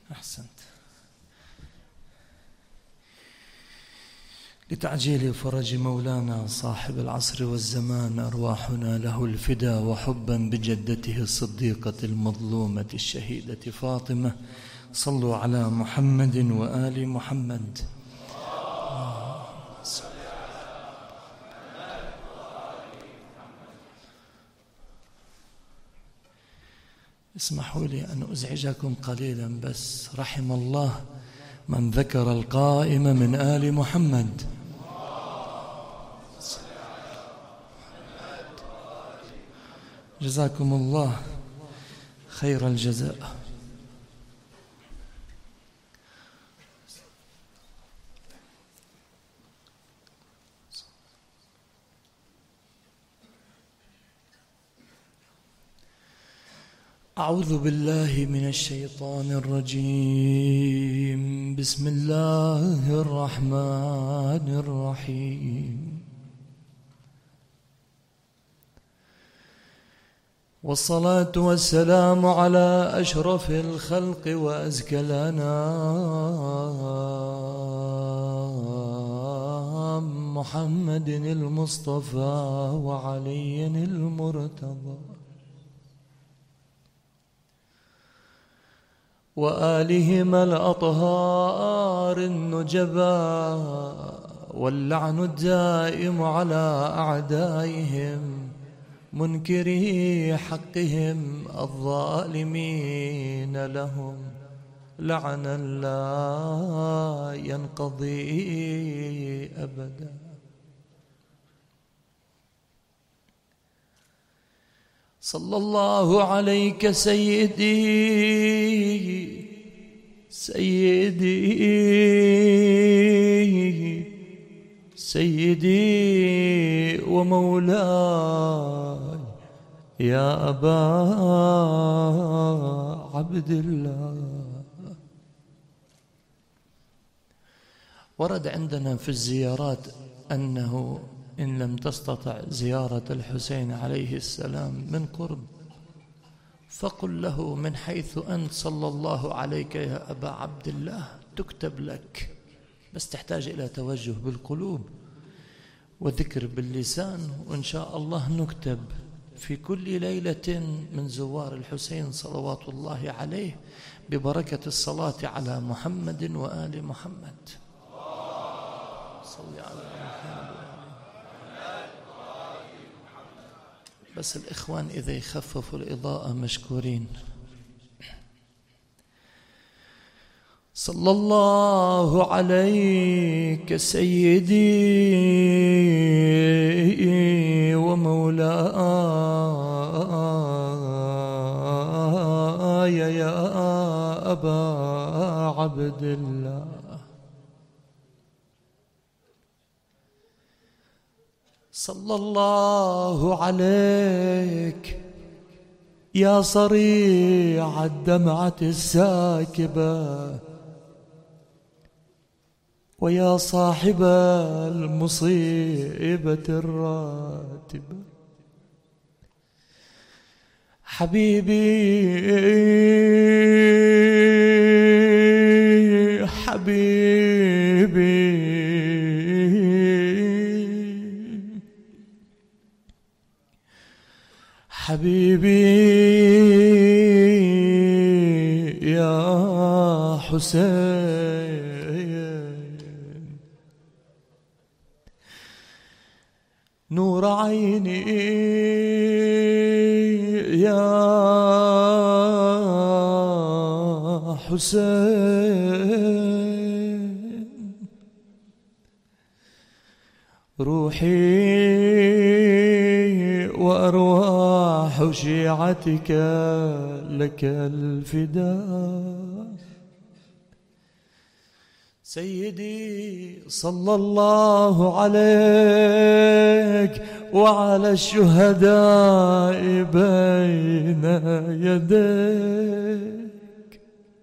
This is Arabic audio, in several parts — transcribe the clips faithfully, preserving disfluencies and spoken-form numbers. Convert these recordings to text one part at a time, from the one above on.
أحسنت. لتعجيل فرج مولانا صاحب العصر والزمان أرواحنا له الفدا، وحبا بجدته الصديقة المظلومة الشهيدة فاطمة. صلوا على محمد وآل محمد. اسمحوا لي أن أزعجكم قليلا بس. رحم الله من ذكر القائم من آل محمد. جزاكم الله خير الجزاء. أعوذ بالله من الشيطان الرجيم. بسم الله الرحمن الرحيم. والصلاة والسلام على أشرف الخلق وأزكى الأنام محمد المصطفى وعلي المرتضى وآلهما الأطهار النجباء، واللعن الدائم على أعدائهم منكري حقهم الظالمين لهم لعنا لا ينقضي أبدا. صلى الله عليك سيدي سيدي سيدي ومولاي يا أبا عبد الله. ورد عندنا في الزيارات أنه إن لم تستطع زيارة الحسين عليه السلام من قرب فقل له من حيث أنت صلى الله عليك يا أبا عبد الله تكتب لك، بس تحتاج إلى توجه بالقلوب وذكر باللسان، وإن شاء الله نكتب في كل ليلة من زوار الحسين صلوات الله عليه ببركة الصلاة على محمد وآل محمد. صل على محمد. بس الإخوان إذا يخففوا الإضاءة مشكورين. صلى الله عليك سيدي ومولاي يا أبا عبد الله. صلى الله عليك يا صريع الدمعة الساكبة، ويا صاحب المصيبة الراتبة. حبيبي حبيبي حبيبي يا حسين، نور عيني يا حسين، روحي وأرواح شيعتك لك الفداء. سيدي صلى الله عليك وعلى الشهداء بين يديك.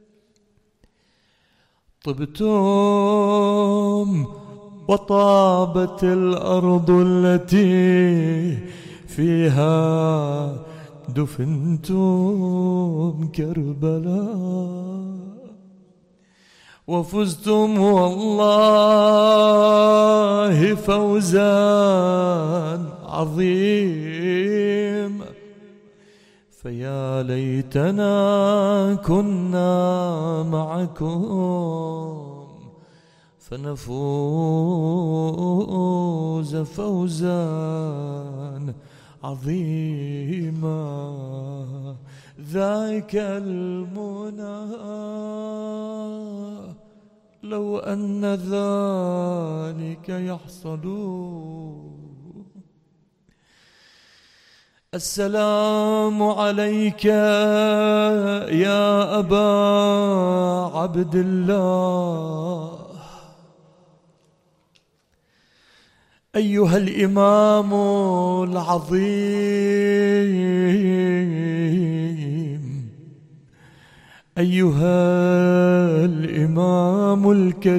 طبتم وطابت الأرض التي فيها دفنتم كربلاء. وفزتم والله فوزا عظيما. فيا ليتنا كنا معكم فنفوز فوزا عظيما. ذاك المنى لو أن ذلك يحصل. السلام عليك يا أبا عبد الله أيها الإمام العظيم، أيها الإمام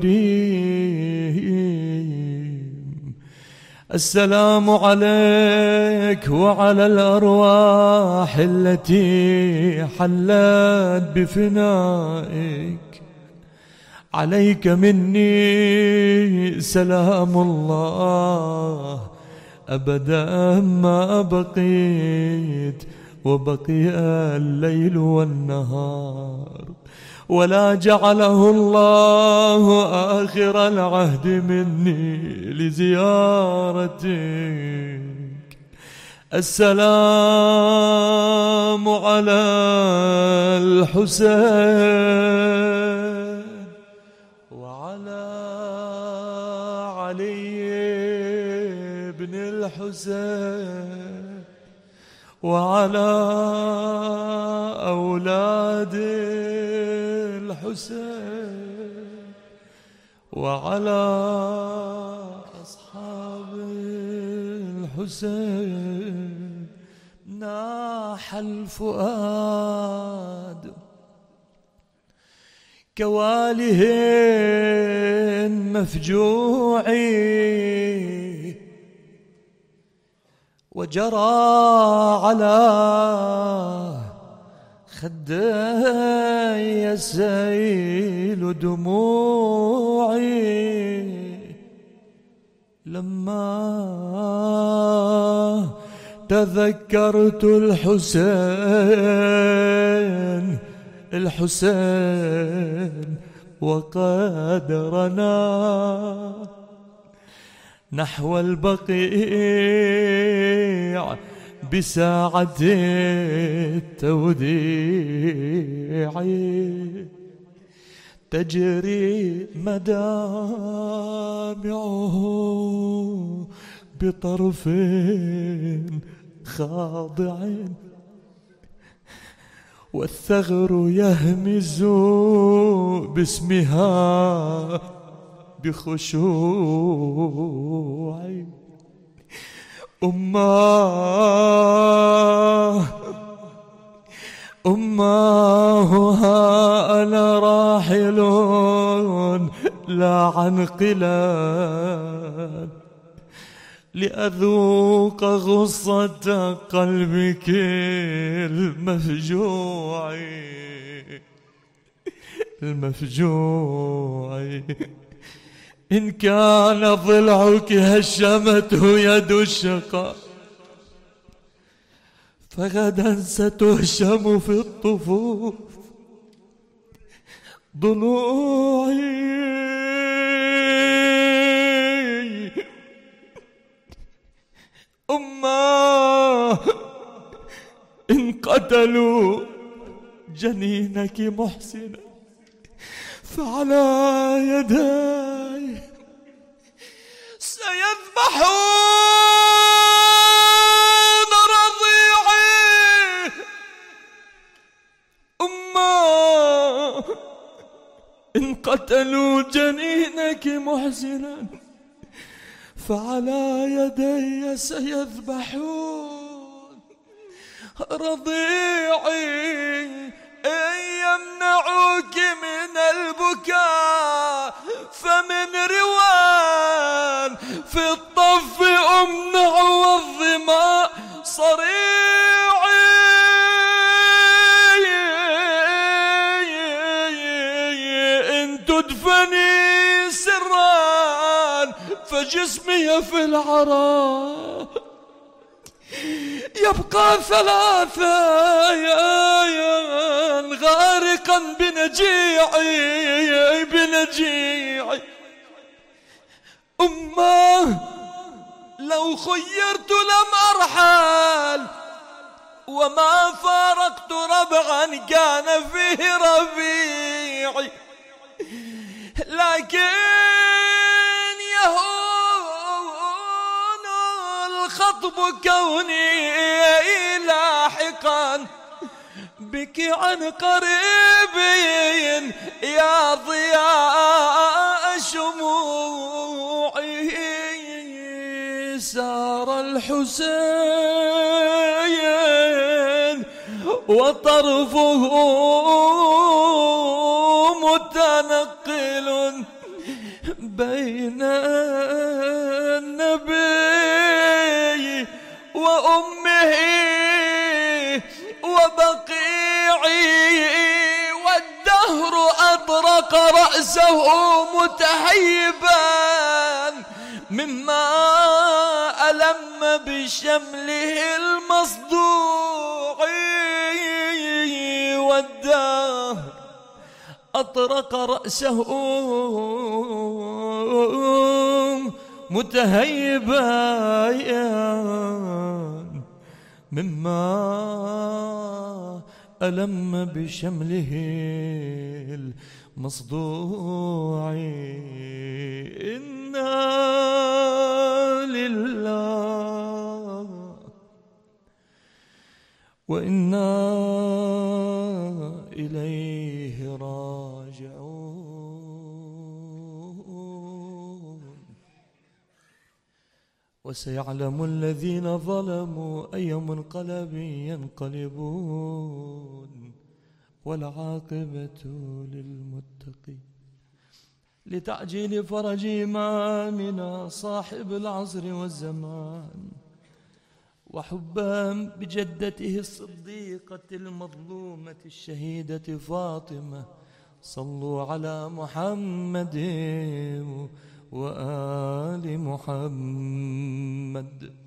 الكريم. السلام عليك وعلى الأرواح التي حلت بفنائك. عليك مني سلام الله أبدا ما بقيت وبقي الليل والنهار، ولا جعله الله آخر العهد مني لزيارتك. السلام على الحسين وعلى علي بن الحسين وعلى أولاد الحسين وعلى أصحاب الحسين. ناح الفؤاد كواله مفجوعي، وجرى على خدي السيل دموعي، لما تذكرت الحسين الحسين وقد رنا نحو البقيع بساعة التوديع، تجري مدامعه بطرف خاضع، والثغر يهمز باسمها بخشوع. أماه أماه ها أنا راحل لا عن قلال، لأذوق غصة قلبك المفجوع المفجوع. إن كان ضلعك هشمته يد الشقاء، فغدا ستهشم في الطفوف ضلوعي. أماه إن قتلوا جنينك محسنا، فعلى يداي سيذبحون رضيعي. أماه إن قتلوا جنينك محسنا، فعلى يدي سيذبحون رضيعي. إن يمنعوك من البكاء فمن روان في الطف أمنع والظماء صريعي. إن تدفع فجسمي في العراء يبقى ثلاثة غارقا بنجيعي بنجيعي. أمه لو خيرت لم أرحل، وما فارقت ربعا كان فيه ربيعي، لكن يهون الخطب كوني لاحقا بك عن قريب يا ضياء شموعي. سار الحسين وطرفه متنقل بين النبي وأمه وبقيعي، والدهر أطرق رأسه متهيبا مما ألم بشمله المصدوع، والدهر أطرق رأسه متهيبا مما ألم بشمله المصدوع. إنا لله وإنا إليه راجعون. وسيعلم الذين ظلموا أي منقلب ينقلبون، والعاقبة للمتقين. لتعجيل فرج إمامنا صاحب العصر والزمان، وحبا بجدته الصديقة المظلومة الشهيدة فاطمة، صلوا على محمد وآل محمد.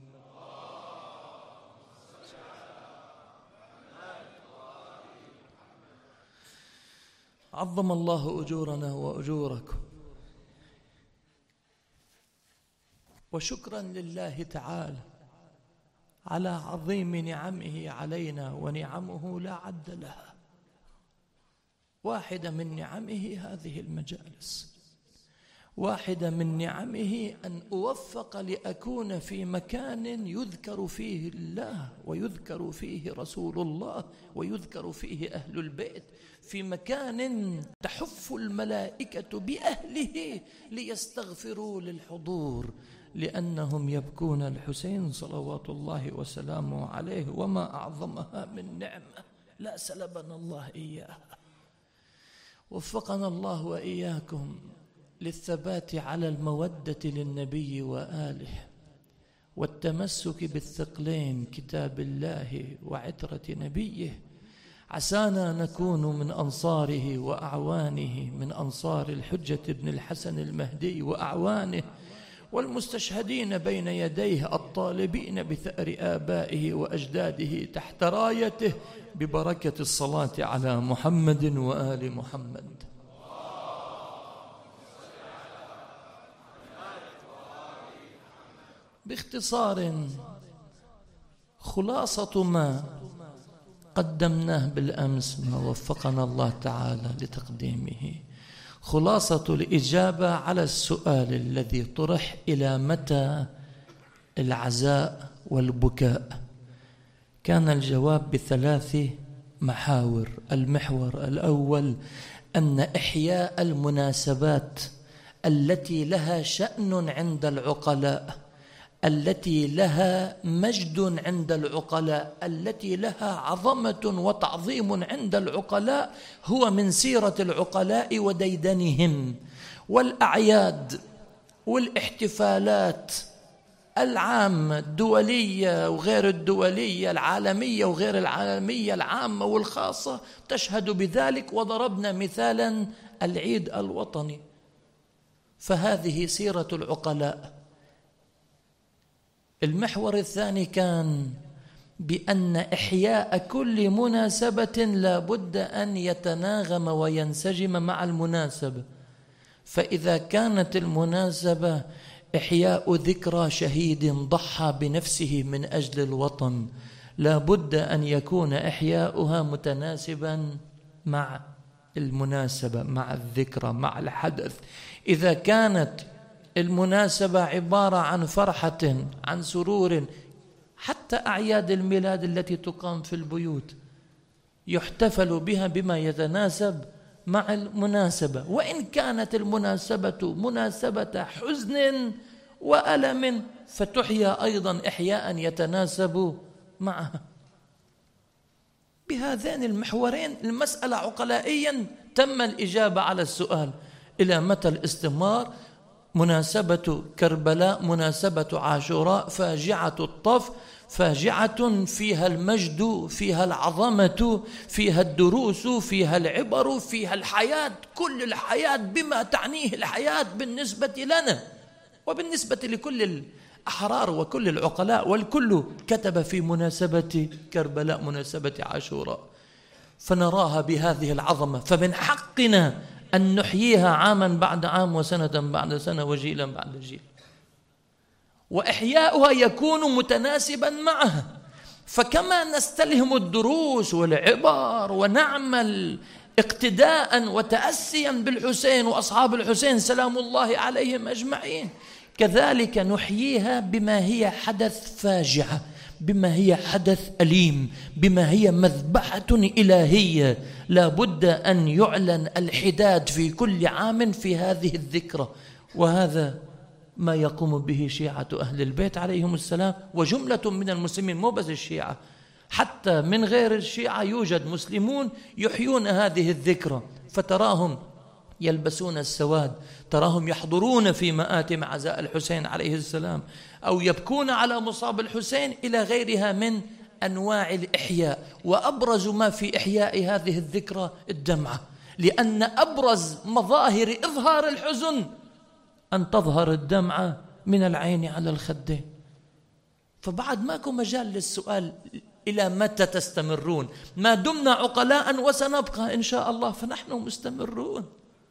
عظم الله أجورنا وأجوركم، وشكرا لله تعالى على عظيم نعمه علينا، ونعمه لا عد لها. واحدة من نعمه هذه المجالس، واحدة من نعمه أن أوفق لأكون في مكان يذكر فيه الله ويذكر فيه رسول الله ويذكر فيه أهل البيت، في مكان تحف الملائكة بأهله ليستغفروا للحضور، لأنهم يبكون الحسين صلوات الله وسلامه عليه، وما أعظمها من نعمة لا سلبنا الله إياها. وفقنا الله وإياكم للثبات على المودة للنبي وآله، والتمسك بالثقلين كتاب الله وعترة نبيه. عسانا نكون من أنصاره وأعوانه، من أنصار الحجة بن الحسن المهدي وأعوانه، والمستشهدين بين يديه، الطالبين بثأر آبائه وأجداده تحت رايته، ببركة الصلاة على محمد وآل محمد. باختصار، خلاصة ما قدمناه بالأمس، ما وفقنا الله تعالى لتقديمه، خلاصة الإجابة على السؤال الذي طرح: إلى متى العزاء والبكاء؟ كان الجواب بثلاث محاور. المحور الأول أن إحياء المناسبات التي لها شأن عند العقلاء، التي لها مجد عند العقلاء، التي لها عظمة وتعظيم عند العقلاء، هو من سيرة العقلاء وديدنهم. والأعياد والاحتفالات العامة الدولية وغير الدولية، العالمية وغير العالمية، العامة والخاصة، تشهد بذلك. وضربنا مثالا العيد الوطني، فهذه سيرة العقلاء. المحور الثاني كان بأن إحياء كل مناسبة لا بد أن يتناغم وينسجم مع المناسبة. فإذا كانت المناسبة إحياء ذكرى شهيد ضحى بنفسه من أجل الوطن، لا بد أن يكون إحياؤها متناسبا مع المناسبة، مع الذكرى، مع الحدث. إذا كانت المناسبة عبارة عن فرحة، عن سرور، حتى أعياد الميلاد التي تقام في البيوت يحتفل بها بما يتناسب مع المناسبة، وإن كانت المناسبة مناسبة حزن وألم فتحيا أيضا إحياء يتناسب معها. بهذين المحورين المسألة عقلائيا تم الإجابة على السؤال: إلى متى الاستمرار؟ مناسبة كربلاء، مناسبة عاشوراء، فاجعة الطف، فاجعة فيها المجد، فيها العظمة، فيها الدروس، فيها العبر، فيها الحياة، كل الحياة بما تعنيه الحياة بالنسبة لنا وبالنسبة لكل الأحرار وكل العقلاء، والكل كتب في مناسبة كربلاء، مناسبة عاشوراء، فنراها بهذه العظمة. فمن حقنا أن نحييها عاما بعد عام وسنة بعد سنة وجيلا بعد جيل، وإحياؤها يكون متناسبا معها. فكما نستلهم الدروس والعبر ونعمل اقتداء وتأسيا بالحسين وأصحاب الحسين سلام الله عليهم أجمعين، كذلك نحييها بما هي حدث فاجعة، بما هي حدث أليم، بما هي مذبحة إلهية لا بد أن يعلن الحداد في كل عام في هذه الذكرى. وهذا ما يقوم به شيعة أهل البيت عليهم السلام وجملة من المسلمين، مو بس الشيعة، حتى من غير الشيعة يوجد مسلمون يحيون هذه الذكرى، فتراهم يلبسون السواد، تراهم يحضرون في مآتم عزاء الحسين عليه السلام، أو يبكون على مصاب الحسين، إلى غيرها من أنواع الإحياء. وأبرز ما في إحياء هذه الذكرى الدمعة، لأن أبرز مظاهر إظهار الحزن أن تظهر الدمعة من العين على الخدين. فبعد ماكو مجال للسؤال إلى متى تستمرون؟ ما دمنا عقلاء وسنبقى إن شاء الله فنحن مستمرون.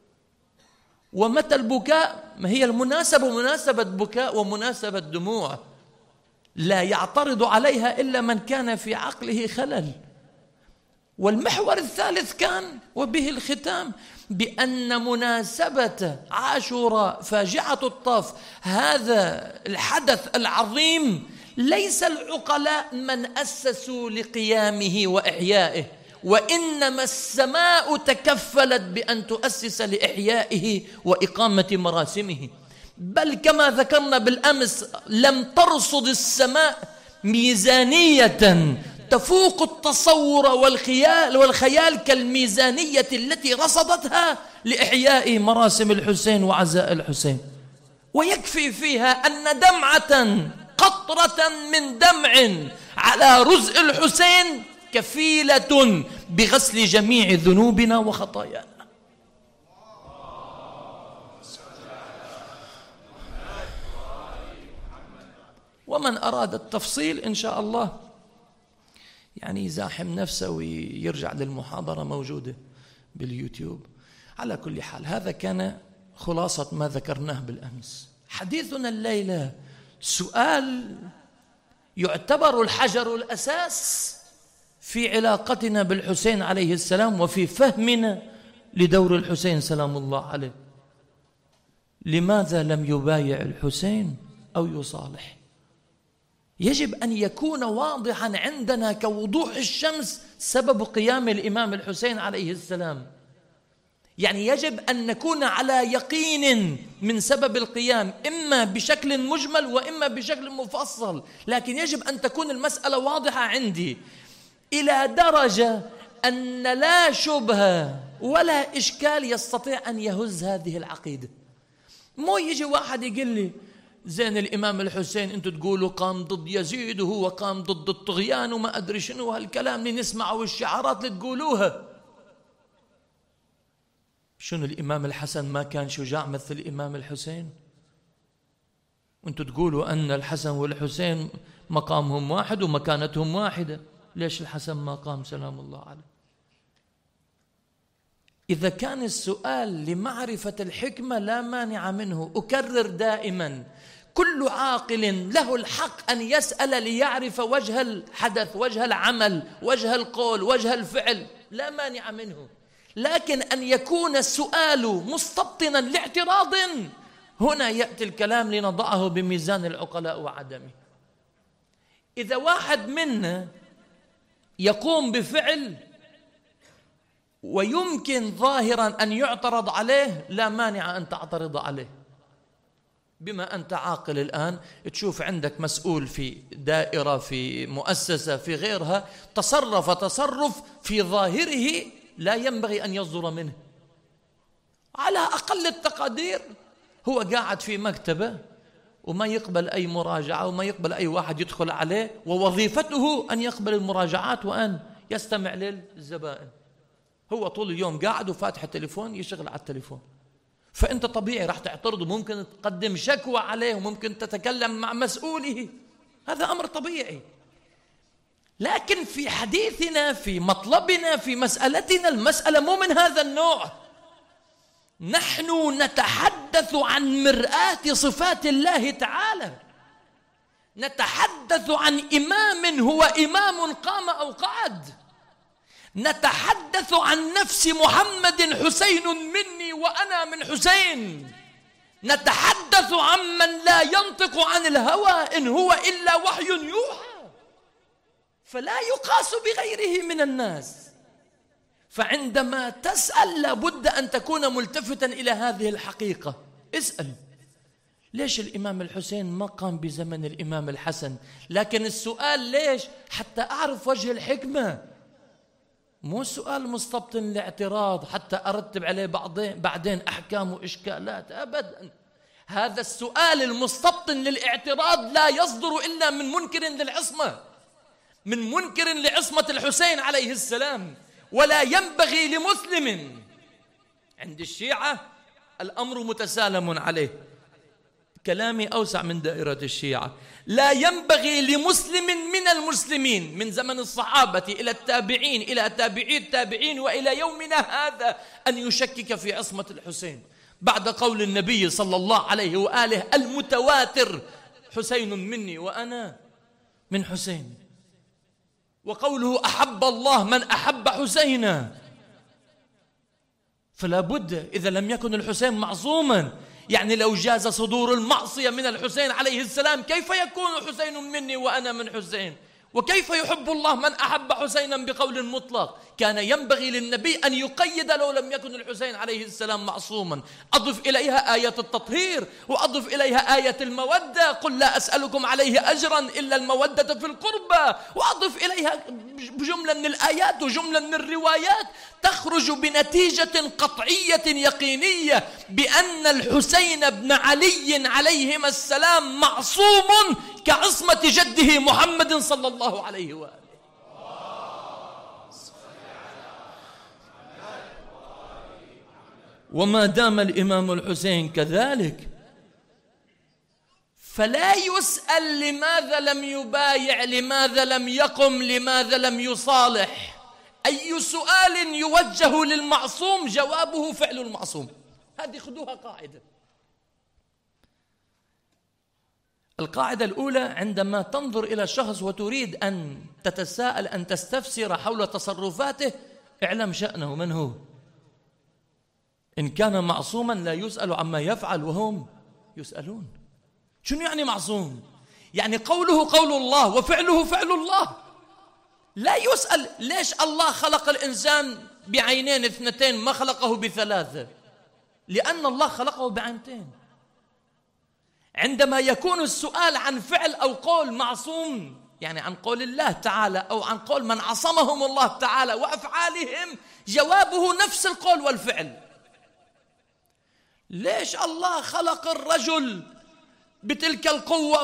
ومتى البكاء؟ ما هي المناسبة مناسبة بكاء ومناسبة دموع، لا يعترض عليها إلا من كان في عقله خلل. والمحور الثالث كان وبه الختام بأن مناسبة عاشوراء فاجعة الطف، هذا الحدث العظيم ليس العقلاء من أسسوا لقيامه وإحيائه، وإنما السماء تكفلت بأن تؤسس لإحيائه وإقامة مراسمه. بل كما ذكرنا بالأمس لم ترصد السماء ميزانية تفوق التصور والخيال والخيال كالميزانية التي رصدتها لإحياء مراسم الحسين وعزاء الحسين. ويكفي فيها أن دمعة قطرة من دمع على رزء الحسين كفيلة بغسل جميع ذنوبنا وخطايانا. ومن أراد التفصيل إن شاء الله يعني يزاحم نفسه ويرجع للمحاضرة موجودة باليوتيوب. على كل حال هذا كان خلاصة ما ذكرناه بالأمس. حديثنا الليلة سؤال يعتبر الحجر الأساس في علاقتنا بالحسين عليه السلام وفي فهمنا لدور الحسين سلام الله عليه. لماذا لم يبايع الحسين أو يصالح؟ يجب أن يكون واضحا عندنا كوضوح الشمس سبب قيام الإمام الحسين عليه السلام. يعني يجب أن نكون على يقين من سبب القيام، إما بشكل مجمل وإما بشكل مفصل، لكن يجب أن تكون المسألة واضحة عندي إلى درجة أن لا شبهة ولا إشكال يستطيع أن يهز هذه العقيدة. مو يجي واحد يقول لي زين الإمام الحسين أنتوا تقولوا قام ضد يزيد وهو قام ضد الطغيان وما أدري شنو هالكلام اللي نسمعه والشعارات اللي تقولوها. شنو الإمام الحسن ما كان شجاع مثل الإمام الحسين؟ وانتم تقولوا أن الحسن والحسين مقامهم واحد ومكانتهم واحدة، ليش الحسن ما قام سلام الله عليه؟ إذا كان السؤال لمعرفة الحكمة لا مانع منه. أكرر دائما، كل عاقل له الحق أن يسأل ليعرف وجه الحدث، وجه العمل، وجه القول، وجه الفعل، لا مانع منه. لكن أن يكون السؤال مستبطنا لاعتراض، هنا يأتي الكلام لنضعه بميزان العقلاء وعدمه. إذا واحد منا يقوم بفعل ويمكن ظاهرا أن يعترض عليه، لا مانع أن تعترض عليه. بما أنت عاقل الآن تشوف عندك مسؤول في دائرة، في مؤسسة، في غيرها، تصرف تصرف في ظاهره لا ينبغي أن يصدر منه، على أقل التقدير هو قاعد في مكتبه وما يقبل أي مراجعة وما يقبل أي واحد يدخل عليه، ووظيفته أن يقبل المراجعات وأن يستمع للزبائن. هو طول اليوم قاعد وفاتح التليفون يشغل على التليفون، فأنت طبيعي راح تعترض وممكن تقدم شكوى عليه وممكن تتكلم مع مسؤوله، هذا أمر طبيعي. لكن في حديثنا، في مطلبنا، في مسألتنا، المسألة مو من هذا النوع. نحن نتحدث عن مرآة صفات الله تعالى، نتحدث عن إمام هو إمام قام أو قعد، نتحدث عن نفس محمد حسين مني وأنا من حسين، نتحدث عن من لا ينطق عن الهوى إن هو إلا وحي يوحى، فلا يقاس بغيره من الناس. فعندما تسأل لابد أن تكون ملتفتا إلى هذه الحقيقة. اسأل ليش الإمام الحسين ما قام بزمن الإمام الحسن؟ لكن السؤال ليش؟ حتى أعرف وجه الحكمة، مو سؤال مستبطن لاعتراض حتى أرتب عليه بعدين بعدين أحكام وإشكالات، أبدا. هذا السؤال المستبطن للاعتراض لا يصدر إلا من منكر للعصمة، من منكر لعصمة الحسين عليه السلام. ولا ينبغي لمسلم، عند الشيعة الأمر متسالم عليه، كلامي أوسع من دائرة الشيعة، لا ينبغي لمسلم من المسلمين من زمن الصحابة إلى التابعين إلى تابعي التابعين وإلى يومنا هذا أن يشكك في عصمة الحسين بعد قول النبي صلى الله عليه وآله المتواتر: حسين مني وأنا من حسين. وقوله: أحب الله من أحب حسينا. فلا بد إذا لم يكن الحسين معصوما، يعني لو جاز صدور المعصية من الحسين عليه السلام، كيف يكون حسين مني وأنا من حسين؟ وكيف يحب الله من أحب حسينا بقول مطلق؟ كان ينبغي للنبي أن يقيد لو لم يكن الحسين عليه السلام معصوما. أضف إليها آية التطهير، وأضف إليها آية المودة: قل لا أسألكم عليه أجرا إلا المودة في القربى، وأضف إليها جملة من الآيات وجملة من الروايات تخرج بنتيجة قطعية يقينية بأن الحسين بن علي عليهما السلام معصوم كعصمة جده محمد صلى الله عليه وآله. وما دام الإمام الحسين كذلك فلا يسأل لماذا لم يبايع، لماذا لم يقم، لماذا لم يصالح. أي سؤال يوجه للمعصوم جوابه فعل المعصوم. هذه خذوها قاعدة. القاعدة الأولى: عندما تنظر إلى شخص وتريد أن تتساءل، أن تستفسر حول تصرفاته، اعلم شأنه من هو. إن كان معصوما لا يسأل عما يفعل وهم يسألون. شنو يعني معصوم؟ يعني قوله قول الله وفعله فعل الله. لا يسأل ليش الله خلق الإنسان بعينين اثنتين ما خلقه بثلاثة، لأن الله خلقه بعينتين. عندما يكون السؤال عن فعل أو قول معصوم، يعني عن قول الله تعالى أو عن قول من عصمهم الله تعالى وأفعالهم، جوابه نفس القول والفعل. ليش الله خلق الرجل بتلك القوة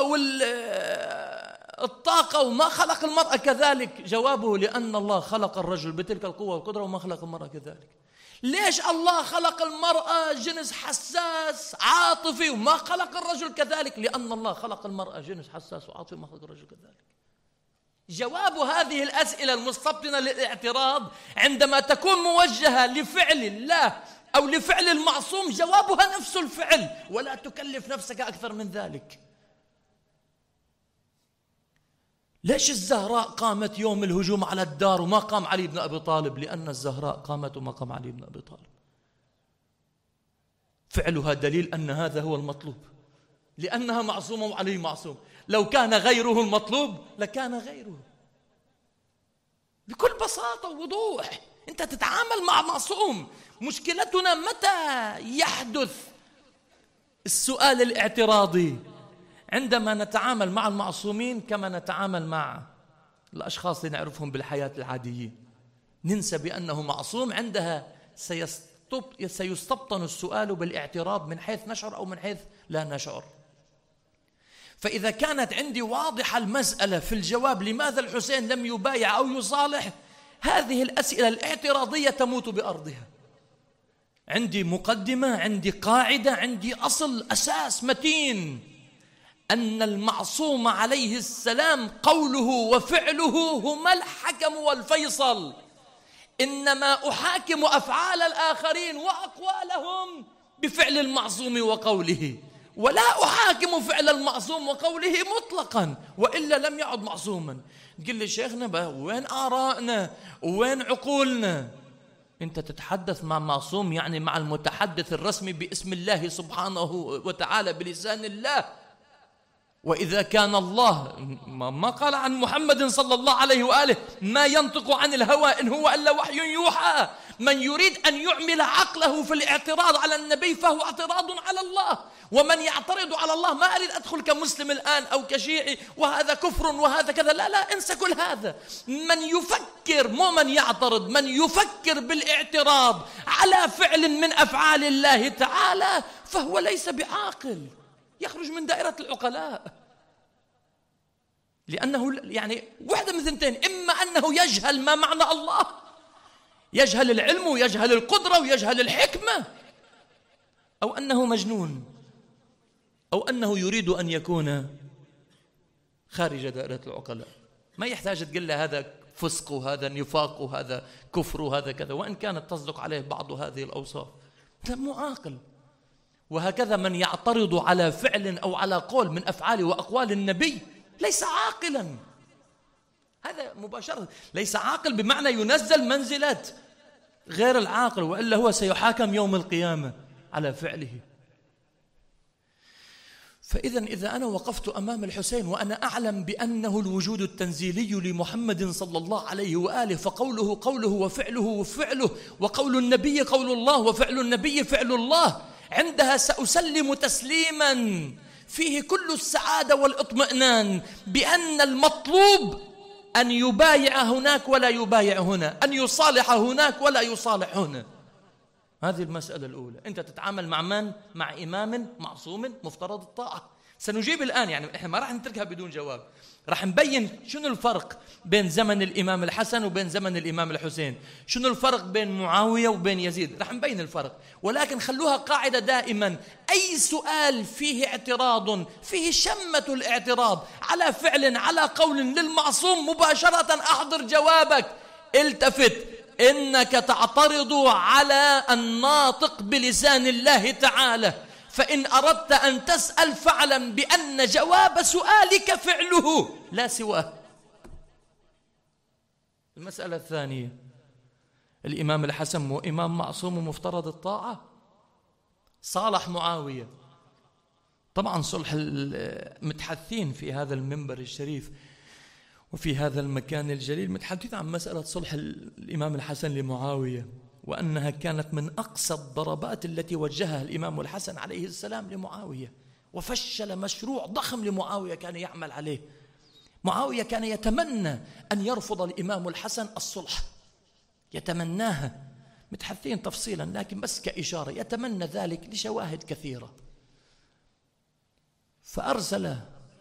والطاقة وما خلق المرأة كذلك؟ جوابه: لأن الله خلق الرجل بتلك القوة والقدرة وما خلق المرأة كذلك. ليش الله خلق المرأة جنس حساس عاطفي وما خلق الرجل كذلك؟ لأن الله خلق المرأة جنس حساس وعاطفي وما خلق الرجل كذلك. جواب هذه الأسئلة المستبطنة للاعتراض عندما تكون موجهة لفعل الله أو لفعل المعصوم جوابها نفس الفعل، ولا تكلف نفسك أكثر من ذلك. ليش الزهراء قامت يوم الهجوم على الدار وما قام علي بن أبي طالب؟ لأن الزهراء قامت وما قام علي بن أبي طالب. فعلها دليل أن هذا هو المطلوب، لأنها معصومة وعلي معصوم. لو كان غيره المطلوب لكان غيره، بكل بساطة ووضوح. أنت تتعامل مع معصوم. مشكلتنا متى يحدث السؤال الاعتراضي؟ عندما نتعامل مع المعصومين كما نتعامل مع الأشخاص اللي نعرفهم بالحياة العادية، ننسى بأنه معصوم. عندها سيستبطن السؤال بالاعتراض من حيث نشعر أو من حيث لا نشعر. فإذا كانت عندي واضحة المسألة في الجواب لماذا الحسين لم يبايع أو يصالح، هذه الأسئلة الاعتراضية تموت بأرضها. عندي مقدمة، عندي قاعدة، عندي أصل أساس متين، أن المعصوم عليه السلام قوله وفعله هما الحكم والفيصل. إنما أحاكم أفعال الآخرين وأقوالهم بفعل المعصوم وقوله، ولا أحاكم فعل المعصوم وقوله مطلقا، وإلا لم يعد معصوما. قل لي شيخنا وين آرائنا وين عقولنا؟ أنت تتحدث مع معصوم، يعني مع المتحدث الرسمي باسم الله سبحانه وتعالى بلسان الله. وإذا كان الله ما قال عن محمد صلى الله عليه وآله ما ينطق عن الهوى إن هو إلا وحي يوحى. من يريد أن يعمل عقله في الاعتراض على النبي فهو اعتراض على الله. ومن يعترض على الله، ما أريد أدخل كمسلم الآن أو كشيعي وهذا كفر وهذا كذا، لا لا انسى كل هذا. من يفكر، مو من يعترض، من يفكر بالاعتراض على فعل من أفعال الله تعالى فهو ليس بعاقل، يخرج من دائرة العقلاء. لأنه يعني واحدة من ثنتين: إما أنه يجهل ما معنى الله، يجهل العلم ويجهل القدرة ويجهل الحكمة، أو أنه مجنون، أو أنه يريد أن يكون خارج دائرة العقلاء. ما يحتاج تقول له هذا فسق وهذا نفاق وهذا كفر وهذا كذا، وإن كانت تصدق عليه بعض هذه الأوصاف. لا، مو عاقل. وهكذا من يعترض على فعل أو على قول من أفعال وأقوال النبي ليس عاقلا. هذا مباشرة ليس عاقل بمعنى ينزل منزلة غير العاقل، وإلا هو سيحاكم يوم القيامة على فعله. فإذا إذا أنا وقفت أمام الحسين وأنا أعلم بأنه الوجود التنزيلي لمحمد صلى الله عليه وآله، فقوله قوله وفعله وفعله، وقول النبي قول الله وفعل النبي فعل الله، عندها سأسلم تسليما فيه كل السعادة والإطمئنان بأن المطلوب أن يبايع هناك ولا يبايع هنا، أن يصالح هناك ولا يصالح هنا. هذه المسألة الأولى. أنت تتعامل مع من؟ مع إمام معصوم مفترض الطاعة. سنجيب الآن، يعني إحنا ما راح نتركها بدون جواب. راح نبين شنو الفرق بين زمن الإمام الحسن وبين زمن الإمام الحسين، شنو الفرق بين معاوية وبين يزيد، راح نبين الفرق. ولكن خلوها قاعدة دائما: أي سؤال فيه اعتراض، فيه شمة الاعتراض على فعل على قول للمعصوم، مباشرة أحضر جوابك، التفت، إنك تعترض على الناطق بلسان الله تعالى. فإن أردت أن تسأل فاعلم بأن جواب سؤالك فعله لا سواه. المسألة الثانية: الإمام الحسن وإمام معصوم ومفترض الطاعة، صالح معاوية. طبعا صلح المتحدثين في هذا المنبر الشريف وفي هذا المكان الجليل متحدثين عن مسألة صلح الإمام الحسن لمعاوية، وأنها كانت من أقصى الضربات التي وجهها الإمام الحسن عليه السلام لمعاوية، وفشل مشروع ضخم لمعاوية كان يعمل عليه. معاوية كان يتمنى أن يرفض الإمام الحسن الصلح، يتمناها، متحدثين تفصيلا لكن بس كإشارة، يتمنى ذلك لشواهد كثيرة. فأرسل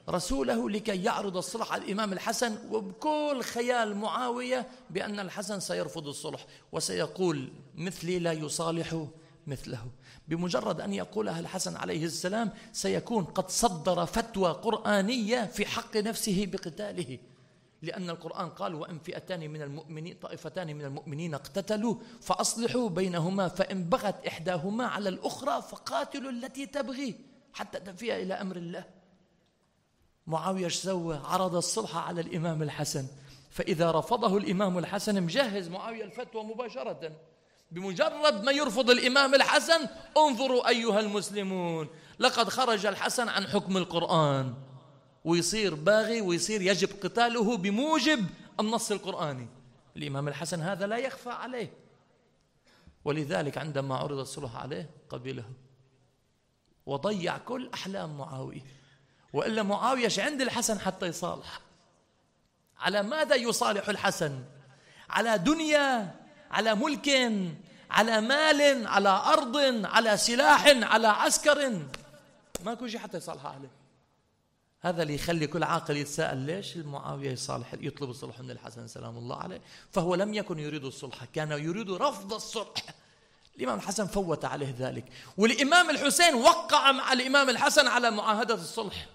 رسوله لكي يعرض الصلح على الإمام الحسن، وبكل خيال معاوية بأن الحسن سيرفض الصلح وسيقول مثلي لا يصالح مثله. بمجرد أن يقولها الحسن عليه السلام سيكون قد صدر فتوى قرآنية في حق نفسه بقتاله، لأن القرآن قال: وإن فئتان من المؤمنين طائفتان من المؤمنين اقتتلوا فأصلحوا بينهما فإن بغت إحداهما على الأخرى فقاتلوا التي تبغي حتى تفيء إلى أمر الله. معاوية سوى؟ عرض الصلح على الإمام الحسن، فإذا رفضه الإمام الحسن مجهز معاوية الفتوى مباشرة. بمجرد ما يرفض الإمام الحسن: انظروا أيها المسلمون، لقد خرج الحسن عن حكم القرآن، ويصير باغي ويصير يجب قتاله بموجب النص القرآني. الإمام الحسن هذا لا يخفى عليه، ولذلك عندما عرض الصلح عليه قبله وضيع كل أحلام معاوية. وإلا معاوية عند الحسن حتى يصالح؟ على ماذا يصالح الحسن؟ على دنيا، على ملك، على مال، على أرض، على سلاح، على عسكر؟ ما كل شيء حتى يصالح عليه. هذا اللي يخلي كل عاقل يتساءل: ليش المعاوية يصالح يطلب الصلح من الحسن سلام الله عليه؟ فهو لم يكن يريد الصلح، كان يريد رفض الصلح. الإمام الحسن فوت عليه ذلك، والإمام الحسين وقع مع الإمام الحسن على معاهدة الصلح.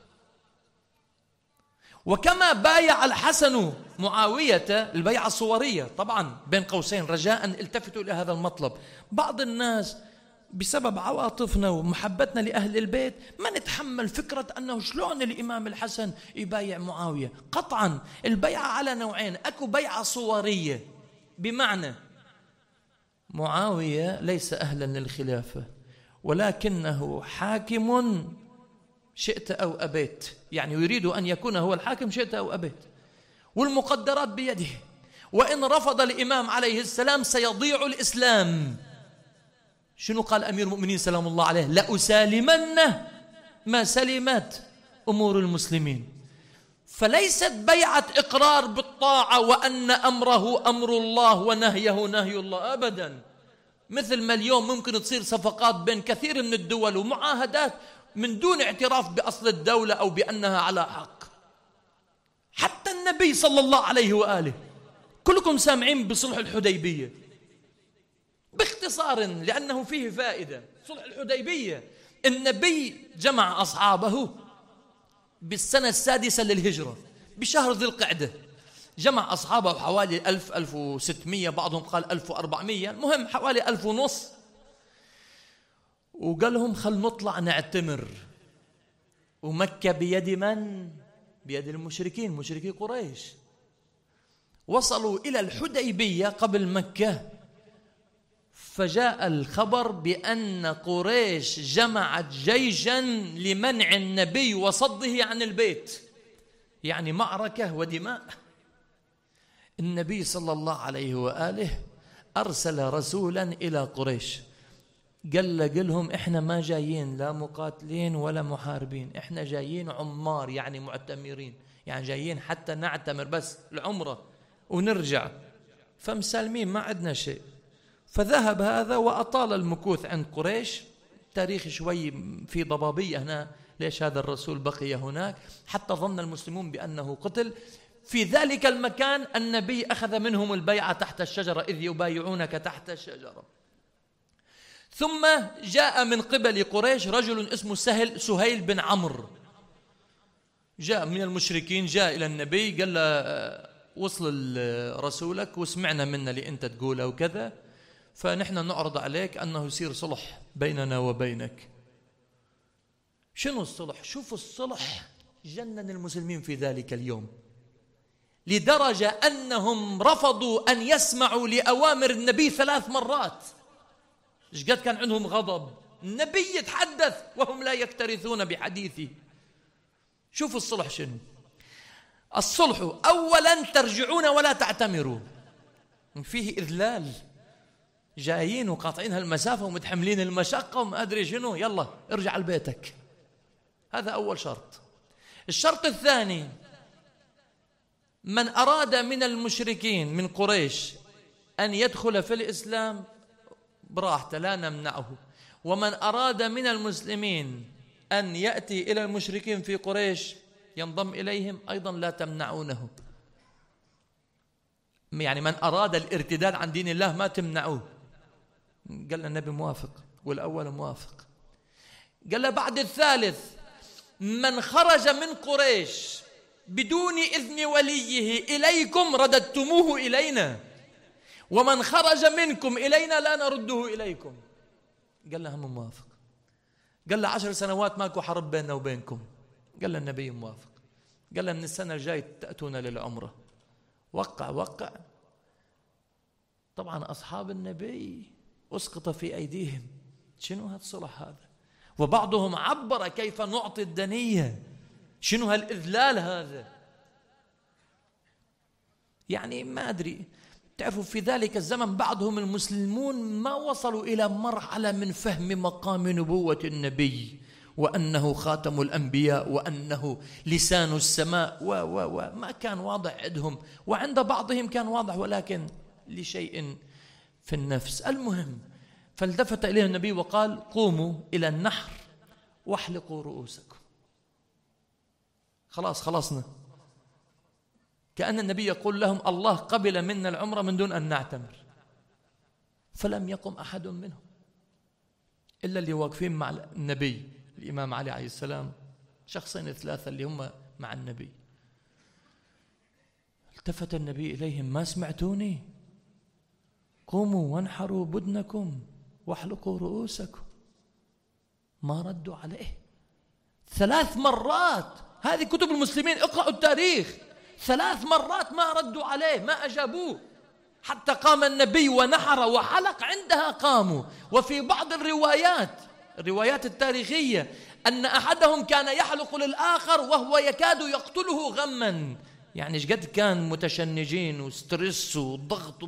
وكما بايع الحسن معاوية البيعة الصورية، طبعا بين قوسين رجاء التفتوا إلى هذا المطلب، بعض الناس بسبب عواطفنا ومحبتنا لأهل البيت ما نتحمل فكرة أنه شلون الإمام الحسن يبايع معاوية. قطعا البيعة على نوعين: أكو بيعة صورية، بمعنى معاوية ليس أهلا للخلافة ولكنه حاكم شئت أو أبيت، يعني يريد أن يكون هو الحاكم شئت أو أبيت، والمقدرات بيده، وإن رفض الإمام عليه السلام سيضيع الإسلام. شنو قال أمير المؤمنين سلام الله عليه؟ لأسالمنه ما سلمت أمور المسلمين. فليست بيعة إقرار بالطاعة وأن أمره أمر الله ونهيه نهي الله أبدا، مثل ما اليوم ممكن تصير صفقات بين كثير من الدول ومعاهدات من دون اعتراف بأصل الدولة أو بأنها على حق. حتى النبي صلى الله عليه وآله، كلكم سامعين بصلح الحديبية، باختصار لأنه فيه فائدة. صلح الحديبية النبي جمع أصحابه بالسنة السادسة للهجرة بشهر ذي القعدة، جمع أصحابه حوالي ألف ألف وستمية، بعضهم قال ألف وأربعمية، المهم حوالي ألف ونص، وقال لهم خل نطلع نعتمر. ومكة بيد من؟ بيد المشركين، مشركي قريش. وصلوا إلى الحديبية قبل مكة، فجاء الخبر بأن قريش جمعت جيشا لمنع النبي وصده عن البيت، يعني معركة ودماء. النبي صلى الله عليه وآله أرسل رسولا إلى قريش، قال لهم إحنا ما جايين لا مقاتلين ولا محاربين، إحنا جايين عمار يعني معتمرين، يعني جايين حتى نعتمر بس العمرة ونرجع، فمسالمين ما عندنا شيء. فذهب هذا وأطال المكوث عند قريش. تاريخ شوي في ضبابية هنا، ليش هذا الرسول بقي هناك؟ حتى ظن المسلمون بأنه قتل. في ذلك المكان النبي أخذ منهم البيعة تحت الشجرة، إذ يبايعونك تحت الشجرة. ثم جاء من قبل قريش رجل اسمه سهل سهيل بن عمرو، جاء من المشركين، جاء إلى النبي قال له وصل رسولك وسمعنا منا اللي أنت تقوله وكذا، فنحن نعرض عليك أنه يصير صلح بيننا وبينك. شنو الصلح؟ شوفوا الصلح جنن المسلمين في ذلك اليوم، لدرجة أنهم رفضوا أن يسمعوا لأوامر النبي ثلاث مرات. إيش قد كان عندهم غضب، النبي يتحدث وهم لا يكترثون بحديثه. شوفوا الصلح شنو؟ الصلح أولا ترجعون ولا تعتمروا، فيه إذلال، جايين وقاطعين هالمسافة ومتحملين المشقة وما أدري شنو، يلا ارجع لبيتك. هذا أول شرط. الشرط الثاني: من أراد من المشركين من قريش أن يدخل في الإسلام براحته لا نمنعه، ومن أراد من المسلمين أن يأتي إلى المشركين في قريش ينضم إليهم أيضا لا تمنعونه، يعني من أراد الارتداد عن دين الله ما تمنعوه. قال النبي موافق، والأول موافق. قال بعد الثالث من خرج من قريش بدون إذن وليه إليكم رددتموه إلينا، ومن خرج منكم إلينا لا نرده إليكم. قال له هم موافق. قال له عشر سنوات ماكو حرب بيننا وبينكم. قال له النبي موافق. قال له من السنة الجاية تأتون للعمرة. وقع وقع. طبعا أصحاب النبي أسقط في أيديهم، شنو هالصلح هذا؟ وبعضهم عبر كيف نعطي الدنية، شنو هالإذلال هذا؟ يعني ما أدري. تعرفوا في ذلك الزمن بعضهم المسلمون ما وصلوا إلى مرحلة من فهم مقام نبوة النبي، وأنه خاتم الأنبياء، وأنه لسان السماء، و و و ما كان واضح عندهم، وعند بعضهم كان واضح ولكن لشيء في النفس. المهم فالتفت إليه النبي وقال قوموا إلى النحر واحلقوا رؤوسكم. خلاص خلصنا. كأن النبي يقول لهم الله قبل منا العمرة من دون أن نعتمر. فلم يقم أحد منهم إلا اللي واقفين مع النبي، الإمام علي عليه السلام، شخصين ثلاثة اللي هم مع النبي. التفت النبي إليهم ما سمعتوني؟ قوموا وانحروا بدنكم واحلقوا رؤوسكم. ما ردوا عليه. ثلاث مرات، هذه كتب المسلمين اقرأوا التاريخ، ثلاث مرات ما ردوا عليه، ما أجابوه، حتى قام النبي ونحر وحلق عندها قاموا. وفي بعض الروايات الروايات التاريخية أن أحدهم كان يحلق للآخر وهو يكاد يقتله غما، يعني ايش قد كان متشنجين وسترس وضغط،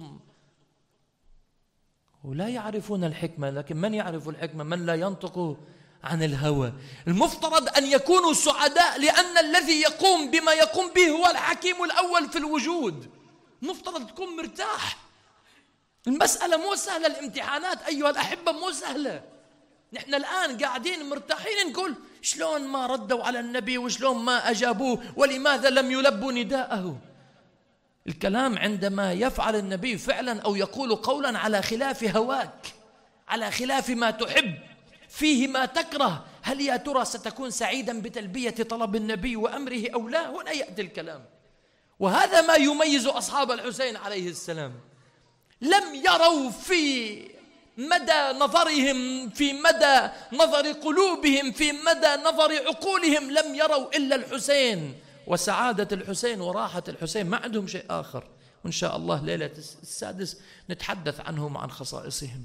ولا يعرفون الحكمة. لكن من يعرف الحكمة؟ من لا ينطق عن الهوى. المفترض أن يكونوا سعداء لأن الذي يقوم بما يقوم به هو الحكيم الأول في الوجود. مفترض تكون مرتاح. المسألة مو سهلة، الامتحانات أيها الأحبة مو سهلة. نحن الآن قاعدين مرتاحين نقول شلون ما ردوا على النبي وشلون ما أجابوه ولماذا لم يلبوا نداءه. الكلام عندما يفعل النبي فعلا أو يقول قولا على خلاف هواك، على خلاف ما تحب، فيه ما تكره، هل يا ترى ستكون سعيدا بتلبية طلب النبي وأمره أو لا؟ هنا يأتي الكلام. وهذا ما يميز أصحاب الحسين عليه السلام. لم يروا في مدى نظرهم، في مدى نظر قلوبهم، في مدى نظر عقولهم، لم يروا إلا الحسين وسعادة الحسين وراحة الحسين، ما عندهم شيء آخر. وإن شاء الله ليلة السادس نتحدث عنهم عن خصائصهم.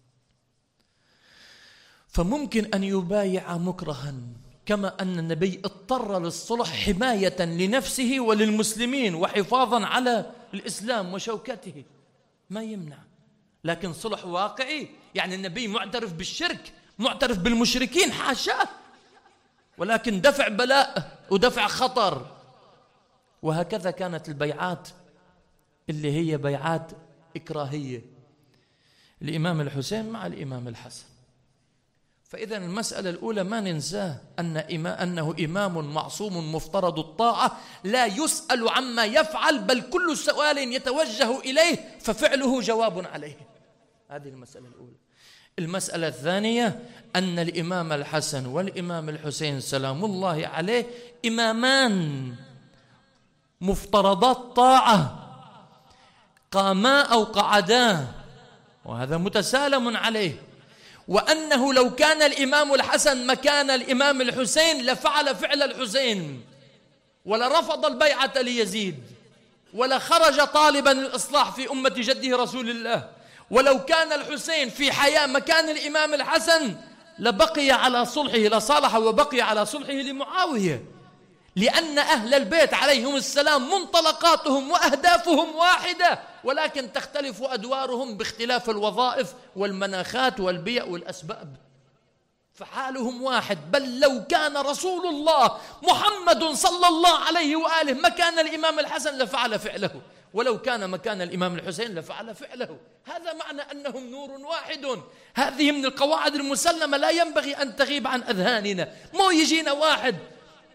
فممكن أن يبايع مكرها، كما أن النبي اضطر للصلح حماية لنفسه وللمسلمين وحفاظا على الإسلام وشوكته، ما يمنع. لكن صلح واقعي، يعني النبي معترف بالشرك، معترف بالمشركين، حاشاه، ولكن دفع بلاء ودفع خطر. وهكذا كانت البيعات اللي هي بيعات إكراهية، الإمام الحسين مع الإمام الحسن. فإذا المسألة الأولى ما ننساه أن أنه إمام معصوم مفترض الطاعة، لا يسأل عما يفعل، بل كل سؤال يتوجه إليه ففعله جواب عليه. هذه المسألة الأولى. المسألة الثانية أن الإمام الحسن والإمام الحسين سلام الله عليه إمامان مفترضات طاعة، قاما أو قعدا، وهذا متسالم عليه. وأنه لو كان الإمام الحسن مكان الإمام الحسين لفعل فعل الحسين، ولرفض البيعة ليزيد، ولخرج طالبا الإصلاح في أمة جده رسول الله. ولو كان الحسين في حياة مكان الإمام الحسن لبقي على صلحه، لصالح وبقي على صلحه لمعاوية، لأن أهل البيت عليهم السلام منطلقاتهم وأهدافهم واحدة، ولكن تختلف أدوارهم باختلاف الوظائف والمناخات والبيئة والأسباب، فحالهم واحد. بل لو كان رسول الله محمد صلى الله عليه وآله مكان الإمام الحسن لفعل فعله، ولو كان مكان الإمام الحسين لفعل فعله. هذا معنى أنهم نور واحد. هذه من القواعد المسلمة لا ينبغي أن تغيب عن أذهاننا. مو يجينا واحد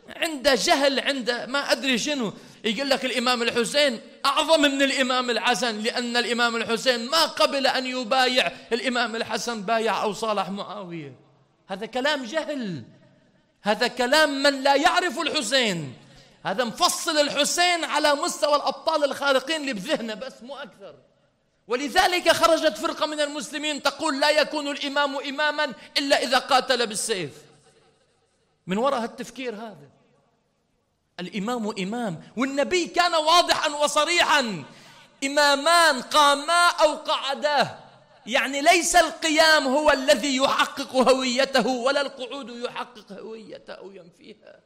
عنده جهل، عنده ما أدري شنو، يقول لك الإمام الحسين أعظم من الإمام الحسن، لأن الإمام الحسين ما قبل أن يبايع الإمام الحسن، بايع أو صالح معاوية. هذا كلام جهل، هذا كلام من لا يعرف الحسين، هذا مفصل الحسين على مستوى الأبطال الخارقين اللي بذهنه بس، مو أكثر. ولذلك خرجت فرقة من المسلمين تقول لا يكون الإمام إماما إلا إذا قاتل بالسيف. من وراء التفكير هذا الإمام إمام، والنبي كان واضحا وصريحا: إمامان قاما أو قعدا، يعني ليس القيام هو الذي يحقق هويته ولا القعود يحقق هويته أو ينفيها.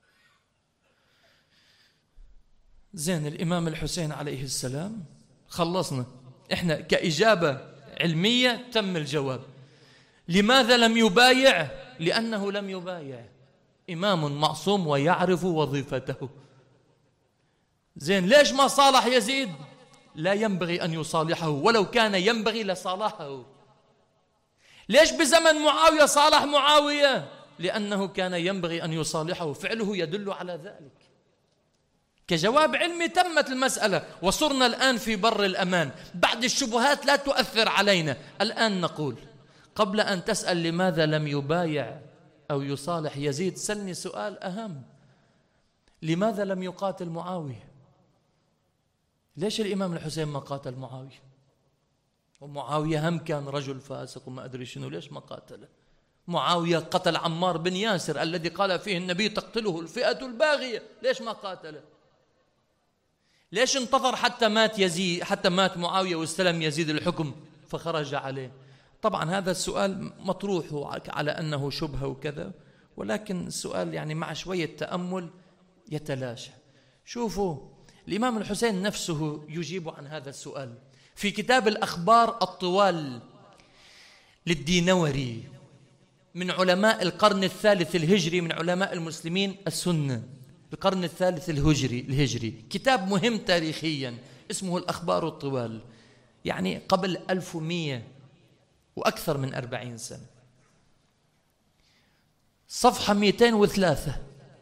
زين، الإمام الحسين عليه السلام خلصنا، إحنا كإجابة علمية تم الجواب. لماذا لم يبايع؟ لأنه لم يبايع، إمام معصوم ويعرف وظيفته. زين، ليش ما صالح يزيد؟ لا ينبغي أن يصالحه، ولو كان ينبغي لصالحه. ليش بزمن معاوية صالح معاوية؟ لأنه كان ينبغي أن يصالحه، فعله يدل على ذلك. كجواب علمي تمت المسألة، وصرنا الآن في بر الأمان. بعد الشبهات لا تؤثر علينا. الآن نقول قبل أن تسأل لماذا لم يبايع أو يصالح يزيد، سلني سؤال أهم: لماذا لم يقاتل معاوية؟ ليش الإمام الحسين ما قاتل معاوية؟ ومعاوية هم كان رجل فاسق وما أدري شنو، ليش ما قاتله؟ معاوية قتل عمار بن ياسر الذي قال فيه النبي تقتله الفئة الباغية، ليش ما قاتله؟ ليش انتظر حتى مات يزيد، حتى مات معاوية واستلم يزيد الحكم فخرج عليه؟ طبعا هذا السؤال مطروح على أنه شبهة وكذا، ولكن السؤال يعني مع شوية تأمل يتلاشى. شوفوا، الإمام الحسين نفسه يجيب عن هذا السؤال في كتاب الأخبار الطوال للدينوري، من علماء القرن الثالث الهجري، من علماء المسلمين السنة، القرن الثالث الهجري الهجري كتاب مهم تاريخيا اسمه الأخبار الطوال، يعني قبل ألف ومئة وأكثر من أربعين سنة. صفحة مئتين وثلاثة،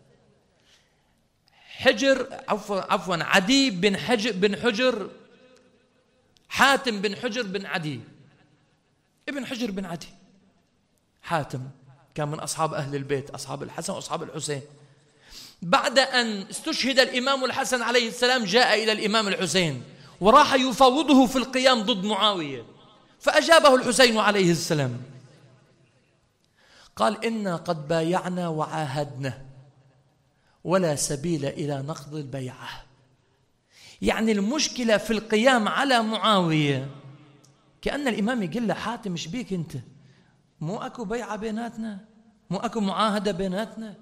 حجر عفوا عفوا عدي بن حجر بن حجر حاتم بن حجر بن عدي ابن حجر بن عدي. حاتم كان من أصحاب أهل البيت، أصحاب الحسن وأصحاب الحسين. بعد أن استشهد الإمام الحسن عليه السلام جاء إلى الإمام الحسين وراح يفاوضه في القيام ضد معاوية، فأجابه الحسين عليه السلام قال: إنا قد بايعنا وعاهدنا ولا سبيل إلى نقض البيعة. يعني المشكلة في القيام على معاوية، كأن الإمام يقول له: حاتم ايش بيك أنت؟ مو أكو بيعة بيناتنا؟ مو أكو معاهدة بيناتنا؟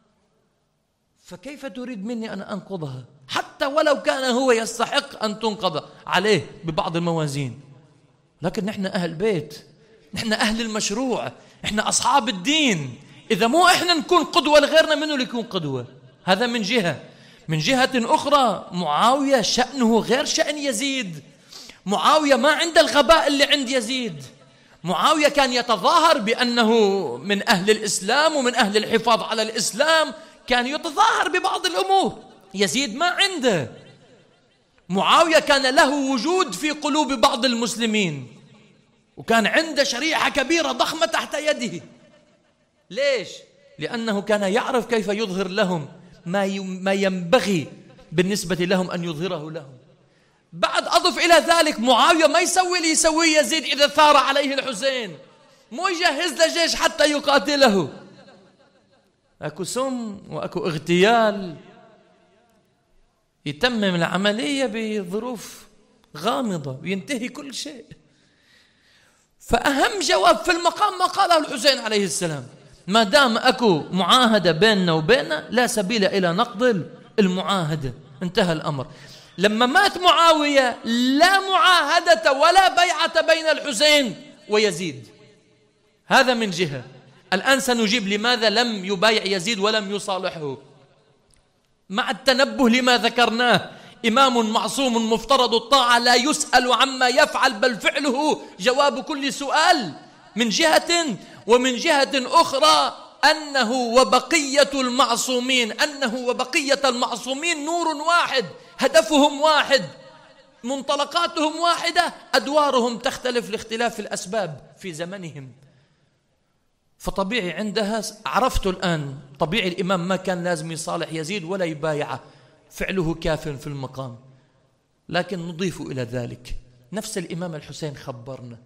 فكيف تريد مني أن أنقضها حتى ولو كان هو يستحق أن تنقض عليه ببعض الموازين؟ لكن نحن أهل بيت، نحن أهل المشروع، نحن أصحاب الدين. إذا مو إحنا نكون قدوة لغيرنا، منو اللي يكون قدوة؟ هذا من جهة. من جهة أخرى معاوية شأنه غير شأن يزيد. معاوية ما عنده الغباء اللي عند يزيد. معاوية كان يتظاهر بأنه من أهل الإسلام ومن أهل الحفاظ على الإسلام، كان يتظاهر ببعض الأمور. يزيد ما عنده. معاوية كان له وجود في قلوب بعض المسلمين، وكان عنده شريحة كبيرة ضخمة تحت يده. ليش؟ لأنه كان يعرف كيف يظهر لهم ما ينبغي بالنسبة لهم أن يظهره لهم. بعد أضف إلى ذلك معاوية ما يسوي لي يسوي يزيد إذا ثار عليه الحسين، مو يجهز له جيش حتى يقاتله. أكو سم وأكو اغتيال، يتمم العملية بظروف غامضة وينتهي كل شيء. فأهم جواب في المقام ما قاله الحسين عليه السلام: ما دام أكو معاهدة بيننا وبيننا لا سبيل إلى نقض المعاهدة، انتهى الأمر. لما مات معاوية لا معاهدة ولا بيعة بين الحسين ويزيد. هذا من جهة. الآن سنجيب لماذا لم يبايع يزيد ولم يصالحه، مع التنبه لما ذكرناه: إمام معصوم مفترض الطاعة لا يسأل عما يفعل بل فعله جواب كل سؤال من جهة، ومن جهة أخرى أنه وبقية المعصومين أنه وبقية المعصومين نور واحد، هدفهم واحد، منطلقاتهم واحدة، أدوارهم تختلف لاختلاف الأسباب في زمنهم. فطبيعي عندها عرفت الآن طبيعي الإمام ما كان لازم يصالح يزيد ولا يبايعه، فعله كاف في المقام. لكن نضيف إلى ذلك نفس الإمام الحسين خبرنا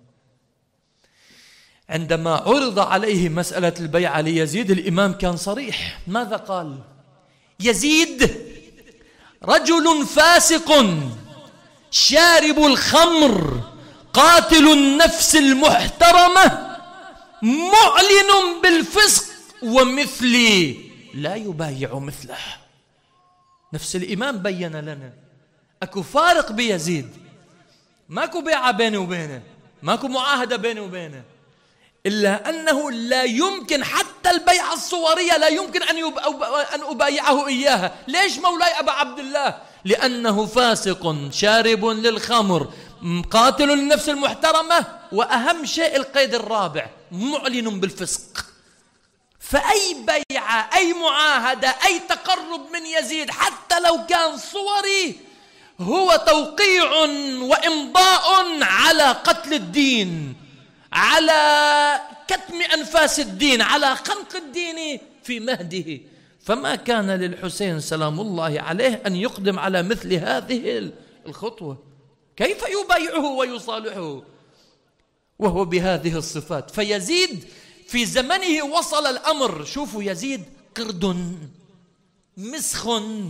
عندما عرض عليه مسألة البيعة ليزيد، الإمام كان صريح. ماذا قال؟ يزيد رجل فاسق شارب الخمر قاتل النفس المحترمة معلن بالفسق ومثلي لا يبايع مثله. نفس الإمام بين لنا أكو فارق بيزيد، ماكو بيعة بيني وبينه، ماكو معاهدة بيني وبينه، إلا أنه لا يمكن حتى البيعة الصورية لا يمكن أن أن أبايعه إياها. ليش مولاي أبا عبد الله؟ لأنه فاسق شارب للخمر قاتل النفس المحترمة، وأهم شيء القيد الرابع معلن بالفسق. فأي بيعة أي معاهدة أي تقرب من يزيد حتى لو كان صوري هو توقيع وإمضاء على قتل الدين، على كتم أنفاس الدين، على خنق الدين في مهده. فما كان للحسين سلام الله عليه أن يقدم على مثل هذه الخطوة. كيف يبايعه ويصالحه وهو بهذه الصفات؟ فيزيد في زمنه وصل الأمر، شوفوا يزيد قرد مسخ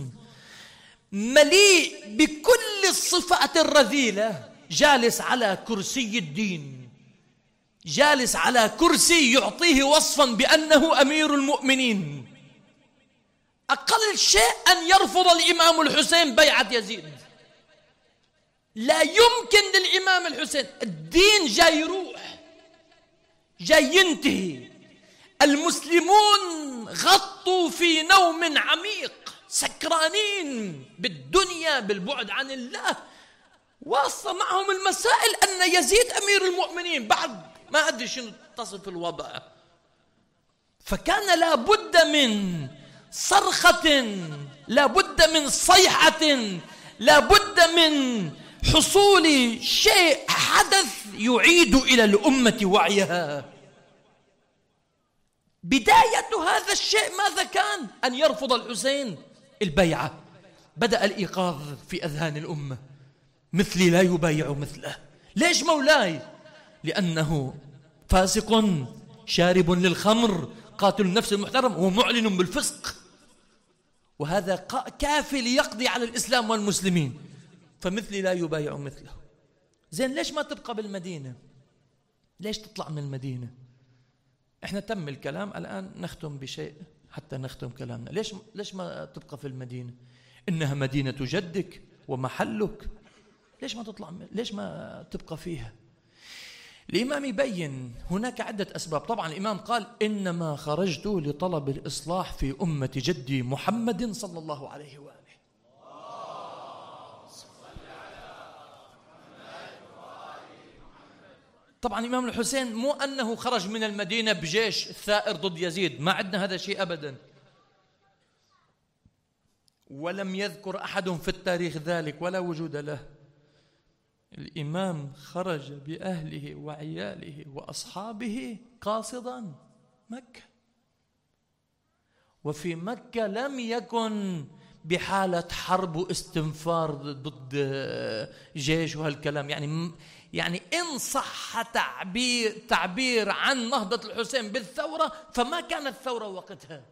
مليء بكل الصفات الرذيلة، جالس على كرسي الدين، جالس على كرسي يعطيه وصفا بأنه أمير المؤمنين. أقل شيء أن يرفض الإمام الحسين بيعة يزيد. لا يمكن للإمام الحسين، الدين جاي يروح جاي ينتهي، المسلمون غطوا في نوم عميق سكرانين بالدنيا بالبعد عن الله، واصل معهم المسائل أن يزيد أمير المؤمنين، بعد ما أدري شنو تصف الوضع. فكان لا بد من صرخة، لا بد من صيحة، لا بد من حصول شيء حدث يعيد إلى الأمة وعيها. بداية هذا الشيء ماذا كان؟ أن يرفض الحسين البيعة. بدأ الإيقاظ في أذهان الأمة، مثلي لا يبايع مثله. ليش مولاي؟ لأنه فاسق شارب للخمر قاتل النفس المحترم ومعلن بالفسق، وهذا كافي ليقضي على الإسلام والمسلمين، فمثلي لا يبايع مثله. زين ليش ما تبقى بالمدينة؟ ليش تطلع من المدينة؟ احنا تم الكلام، الآن نختم بشيء حتى نختم كلامنا. ليش ليش ما تبقى في المدينة؟ إنها مدينة جدك ومحلك، ليش ما تطلع؟ ليش ما تبقى فيها؟ الإمام يبين هناك عدة أسباب. طبعا الإمام قال إنما خرجت لطلب الإصلاح في أمة جدي محمد صلى الله عليه وآله. طبعا الإمام الحسين مو أنه خرج من المدينة بجيش الثائر ضد يزيد، ما عندنا هذا الشيء أبدا، ولم يذكر أحد في التاريخ ذلك ولا وجود له. الإمام خرج بأهله وعياله وأصحابه قاصدا مكة، وفي مكة لم يكن بحالة حرب واستنفار ضد جيش وهالكلام. يعني يعني إن صح تعبير تعبير عن نهضة الحسين بالثورة فما كانت ثورة وقتها.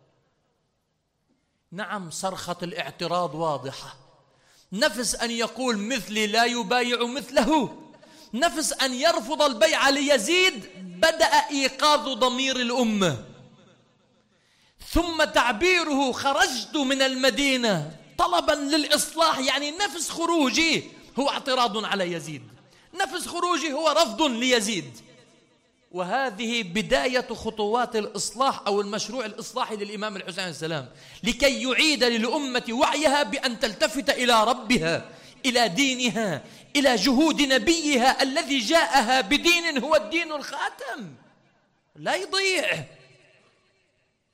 نعم صرخة الاعتراض واضحة، نفس أن يقول مثلي لا يبايع مثله، نفس أن يرفض البيعة ليزيد. بدأ إيقاظ ضمير الأمة، ثم تعبيره خرجت من المدينة طلبا للإصلاح، يعني نفس خروجي هو اعتراض على يزيد، نفس خروجي هو رفض ليزيد. وهذه بداية خطوات الإصلاح أو المشروع الإصلاحي للإمام الحسين عليه السلام، لكي يعيد للأمة وعيها بأن تلتفت إلى ربها، إلى دينها، إلى جهود نبيها الذي جاءها بدين هو الدين الخاتم، لا يضيع.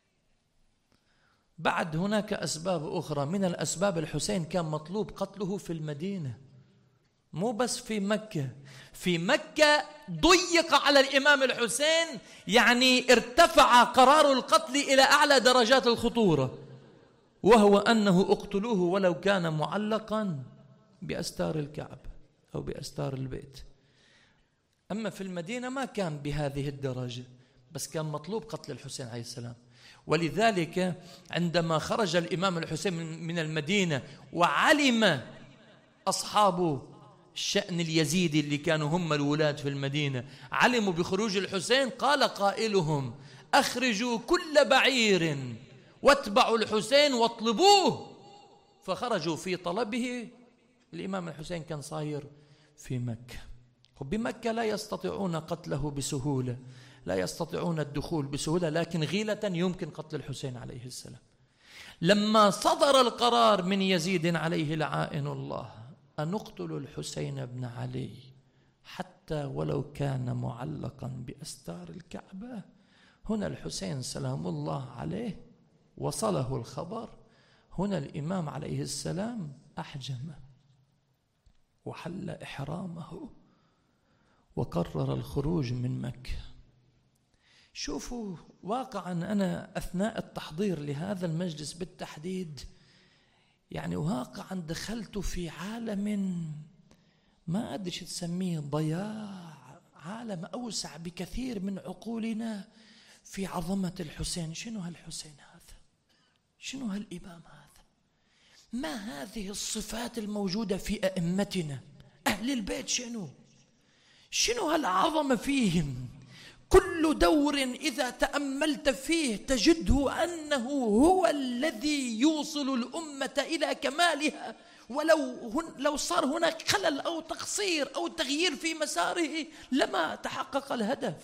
بعد هناك أسباب أخرى. من الأسباب الحسين كان مطلوب قتله في المدينة، مو بس في مكة. في مكة ضيق على الإمام الحسين، يعني ارتفع قرار القتل إلى أعلى درجات الخطورة، وهو أنه اقتلوه ولو كان معلقا بأستار الكعبة أو بأستار البيت. أما في المدينة ما كان بهذه الدرجة، بس كان مطلوب قتل الحسين عليه السلام. ولذلك عندما خرج الإمام الحسين من المدينة وعلم أصحاب الشأن اليزيدي اللي كانوا هم الولاة في المدينة، علموا بخروج الحسين، قال قائلهم: أخرجوا كل بعير واتبعوا الحسين واطلبوه. فخرجوا في طلبه. الإمام الحسين كان صاير في مكة، وبمكة لا يستطيعون قتله بسهولة، لا يستطيعون الدخول بسهولة، لكن غيلة يمكن قتل الحسين عليه السلام. لما صدر القرار من يزيد عليه لعائن الله أن نقتل الحسين بن علي حتى ولو كان معلقا بأستار الكعبة، هنا الحسين سلام الله عليه وصله الخبر. هنا الإمام عليه السلام أحجم وحل إحرامه وقرر الخروج من مكة. شوفوا واقعا أنا أثناء التحضير لهذا المجلس بالتحديد، يعني واقعا دخلت في عالم ما أدري شو تسميه، ضياع، عالم أوسع بكثير من عقولنا في عظمة الحسين. شنو هالحسين هذا؟ شنو هالإمام هذا؟ ما هذه الصفات الموجودة في أئمتنا أهل البيت؟ شنو شنو هالعظمة فيهم؟ كل دور إذا تأملت فيه تجده أنه هو الذي يوصل الأمة إلى كمالها، ولو هن لو صار هناك خلل أو تقصير أو تغيير في مساره لما تحقق الهدف.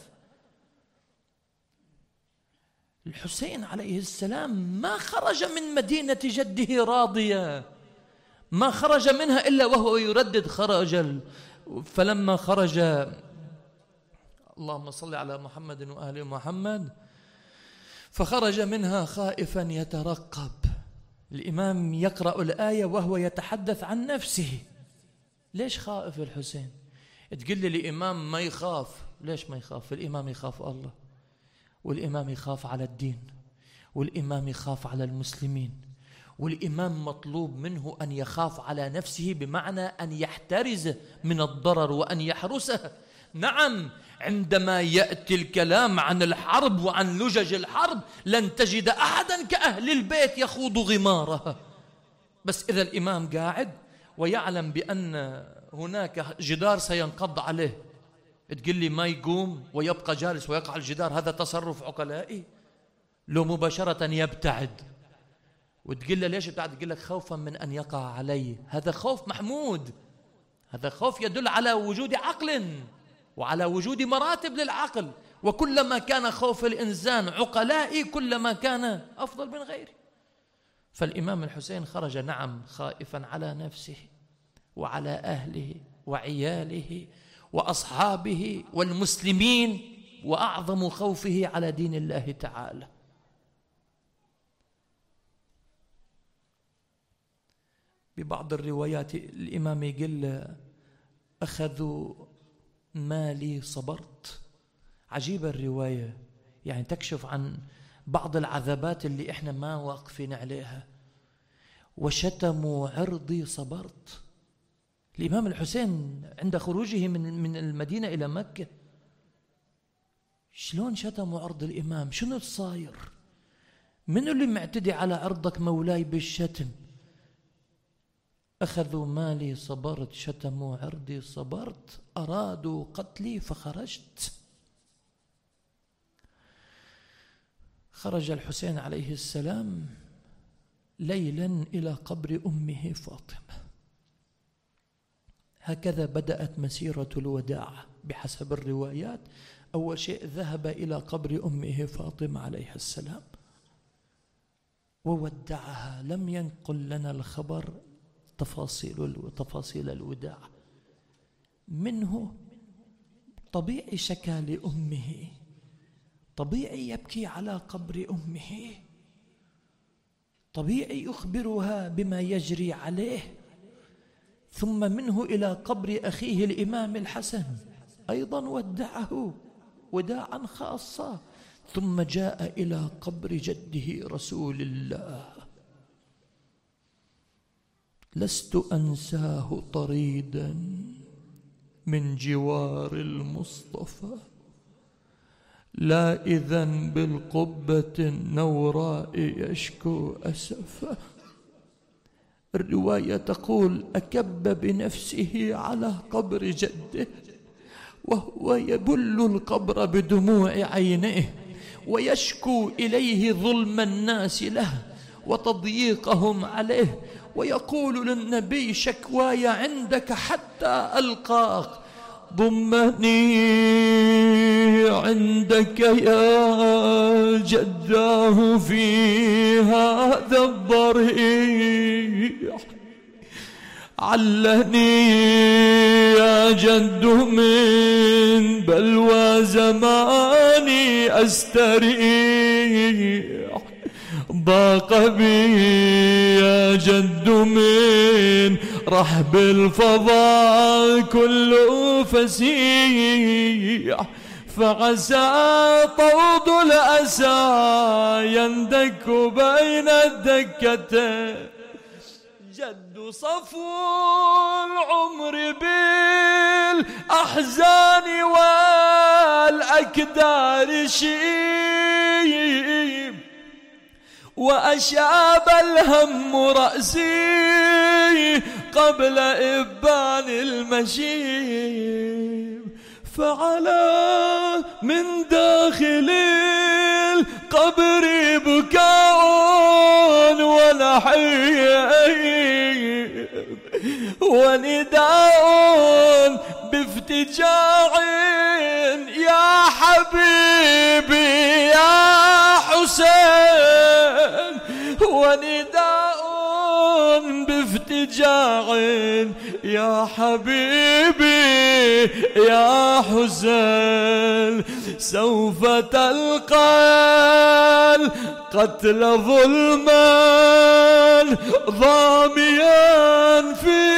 الحسين عليه السلام ما خرج من مدينة جده راضيا، ما خرج منها إلا وهو يردد خرج ال... فلما خرج، اللهم صل على محمد وآل محمد، فخرج منها خائفا يترقب. الإمام يقرأ الآية وهو يتحدث عن نفسه. ليش خائف الحسين؟ تقول لي الإمام ما يخاف. ليش ما يخاف؟ الإمام يخاف الله، والإمام يخاف على الدين، والإمام يخاف على المسلمين، والإمام مطلوب منه أن يخاف على نفسه، بمعنى أن يحترز من الضرر وأن يحرسه. نعم، عندما يأتي الكلام عن الحرب وعن لجج الحرب لن تجد أحدا كأهل البيت يخوض غمارها. بس إذا الإمام قاعد ويعلم بأن هناك جدار سينقض عليه، تقول لي ما يقوم ويبقى جالس ويقع الجدار، هذا تصرف عقلائي؟ لو مباشرة يبتعد. وتقول له ليش ابتعد؟ تقول لك خوفا من أن يقع علي. هذا خوف محمود، هذا خوف يدل على وجود عقل وعلى وجود مراتب للعقل، وكلما كان خوف الإنسان عقلائي كلما كان أفضل من غيره. فالإمام الحسين خرج نعم خائفا على نفسه وعلى أهله وعياله وأصحابه والمسلمين، وأعظم خوفه على دين الله تعالى. ببعض الروايات الإمام يقول أخذوا مالي صبرت. عجيبة الرواية، يعني تكشف عن بعض العذابات اللي إحنا ما واقفين عليها. وشتموا عرضي صبرت. الإمام الحسين عند خروجه من من المدينة إلى مكة، شلون شتموا عرض الإمام؟ شنو صاير؟ من اللي معتدي على عرضك مولاي بالشتم؟ أخذوا مالي صبرت، شتموا عرضي صبرت، أرادوا قتلي فخرجت. خرج الحسين عليه السلام ليلا إلى قبر أمه فاطمة. هكذا بدأت مسيرة الوداع بحسب الروايات. أول شيء ذهب إلى قبر أمه فاطمة عليه السلام وودعها. لم ينقل لنا الخبر تفاصيل تفاصيل الوداع منه. طبيعي شكا لأمه، طبيعي يبكي على قبر أمه. طبيعي يخبرها بما يجري عليه. ثم منه إلى قبر أخيه الإمام الحسن أيضا ودعه وداعا خاصا، ثم جاء إلى قبر جده رسول الله. لست أنساه طريدا من جوار المصطفى، لا إذن بالقبة النوراء يشكو أسفا. الرواية تقول: أكب بنفسه على قبر جده وهو يبل القبر بدموع عينيه ويشكو إليه ظلم الناس له وتضييقهم عليه، ويقول للنبي: شكواي عندك حتى ألقاك، ضمني عندك يا جداه في هذا الضريح، علني يا جد من بلوى زماني أستريح، ضاق بي يا جد من رحب الفضاء كل فسيح، فعسى طود الأسى يندك بين الدكتين، جد صفو العمر بالأحزان والأكدار شيب، وأشاب الهم رأسي قبل إبان المشيب، فعلى من داخل القبر بكاء ونحيب، ونداء بافتجاع يا حبيبي يا حسين، ونداء بافتجاع يا حبيبي يا حسين، سوف تلقى القتل ظلما ضاميا في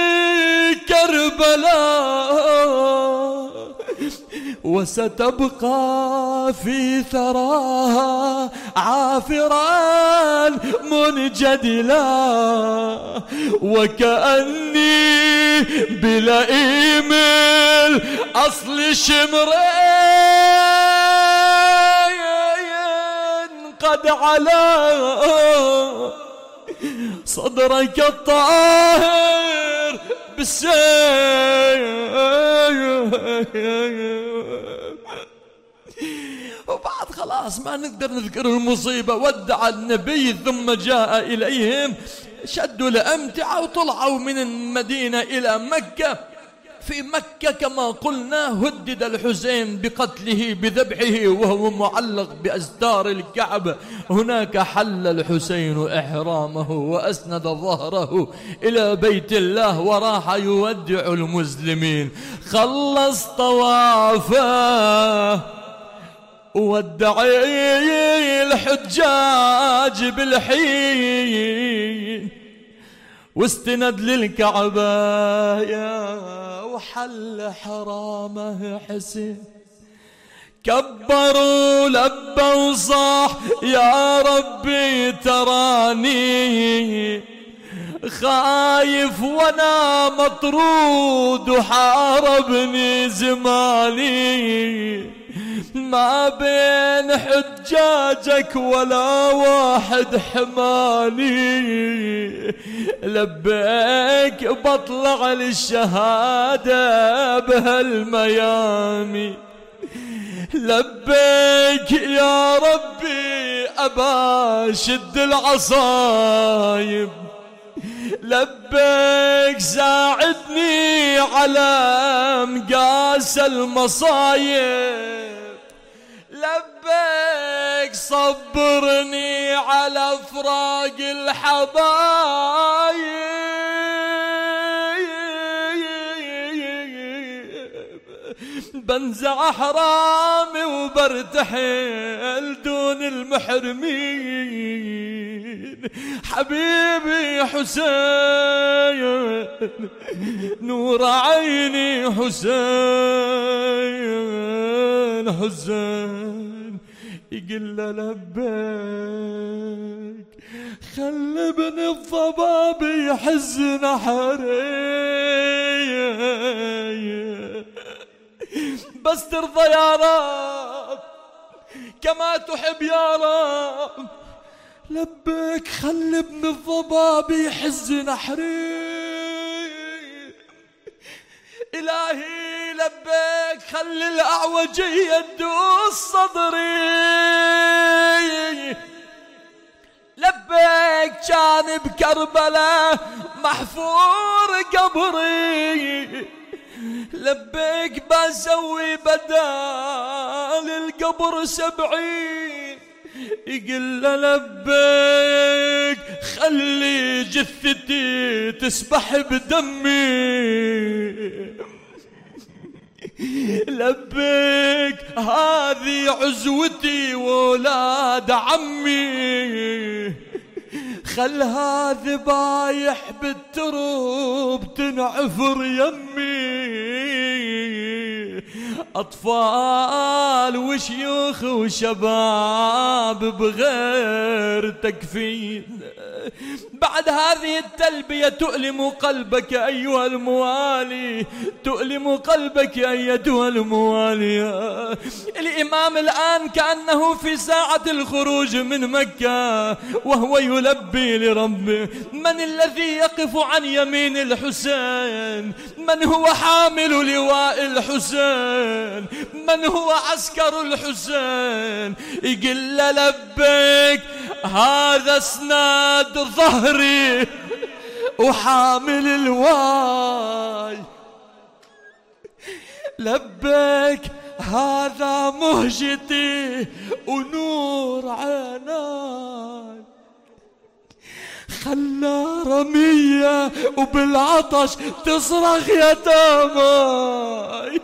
كربلاء، وستبقى في ثراها عافرا منجدلا، وكأني بلئيم الأصل شمرين قد علا صدرك الطاهر بالسيف. وبعد خلاص ما نقدر نذكر المصيبة، ودع النبي ثم جاء إليهم، شدوا الأمتعة وطلعوا من المدينة إلى مكة. في مكة كما قلنا هدد الحسين بقتله بذبحه وهو معلق بأستار الكعبة. هناك حل الحسين إحرامه وأسند ظهره إلى بيت الله وراح يودع المسلمين. خلص طوافه ودعي الحجاج بالحين، واستند للكعبة يا وحل حرامه حسين. كبروا لبوا صاح يا ربي تراني خايف وانا مطرود وحاربني زماني، ما بين حجاجك ولا واحد حماني، لبيك بطلع للشهادة بهالميامي، لبيك يا ربي أبا شد العصايب، لبيك ساعدني على مقاس المصايب، لبيك صبرني على فراق الحبايب، بنزع حرامي وبرتحل دون المحرمين. حبيبي حسين نور عيني حسين حسين يقول له لبيك خلي ابن الضباب يحز نحري بس ترضى يا رب كما تحب يا رب لبيك خلي ابن الضباب يحز نحري إلهي لبيك خلي الأعوجية تدوس صدري لبيك كان بكربلاء محفور قبري لبيك بسوي بدال القبر سبعين يقول له لبيك خلي جثتي تسبح بدمي لبيك هذه عزوتي وولاد عمي خل هذا بايح بالترب تنعفر يمي أطفال وشيوخ وشباب بغير تكفين بعد هذه التلبية تؤلم قلبك أيها الموالي تؤلم قلبك أيتها الموالية الإمام الآن كأنه في ساعة الخروج من مكة وهو يلبي لربه من الذي يقف عن يمين الحسين من هو حامل لواء الحسين من هو عسكر الحسين يقول له لبيك هذا اسناد ظهري وحامل الواي لبيك هذا مهجتي ونور عيناي خلى رمية وبالعطش تصرخ يا تاماي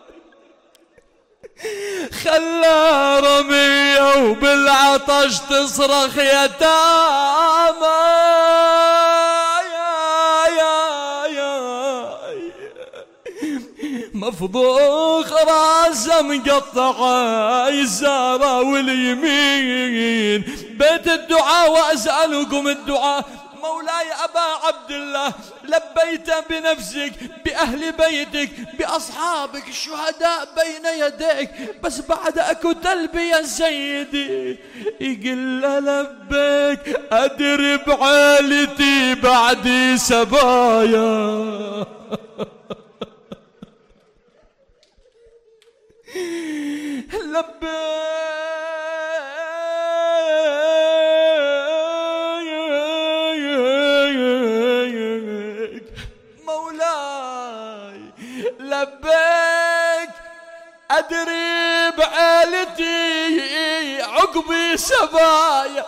خلى رمية وبالعطش تصرخ يا تاماي يا يا يا مفضوخ راسه مقطعه يساره واليمين بيت الدعاء وأسألكم الدعاء مولاي أبا عبد الله لبيت بنفسك بأهل بيتك بأصحابك الشهداء بين يديك بس بعد أكو تلبية سيدي يقول له لبيك أدري بعائلتي بعدي سبايا لبيك لبيك أدري بعائلتي عقبي سبايا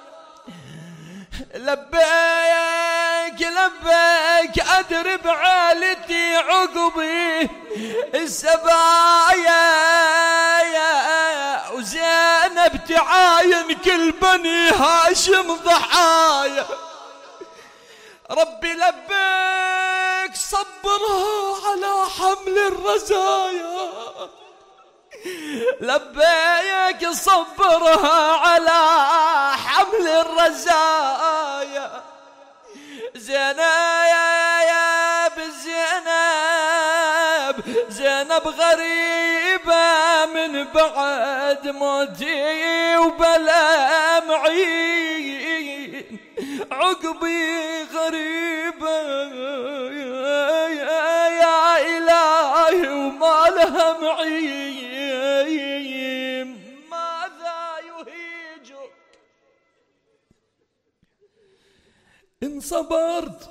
لبيك لبيك أدري بعائلتي عقبي السبايا وزينب تعاين كل بني هاشم ضحايا ربي لبيك صبرها على حمل الرزايا لبيك صبرها على حمل الرزايا زينب زينب زينب غريبة من بعد موتي وبلا معين عقبي غريبة يا إلهي وما لها معين ماذا يهيجك إن صبرت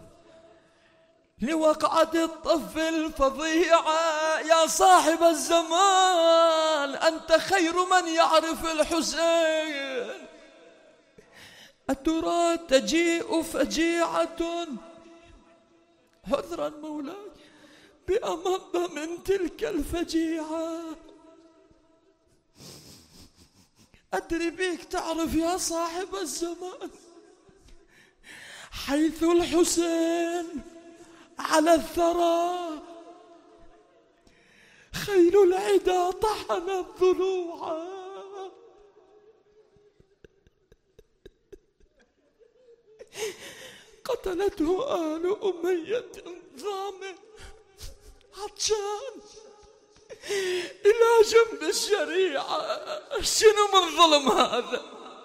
لوقعة الطف الفظيعة يا صاحب الزمان أنت خير من يعرف الحسين أترى تجيء فجيعة عذرا مولاي بأمض من تلك الفجيعة أدري بيك تعرف يا صاحب الزمان حيث الحسين على الثرى خيل العدا طحنت ضلوعا، قتلته آل أمية ظامن عطشان إلى جنب الشريعة. شنو من ظلم هذا؟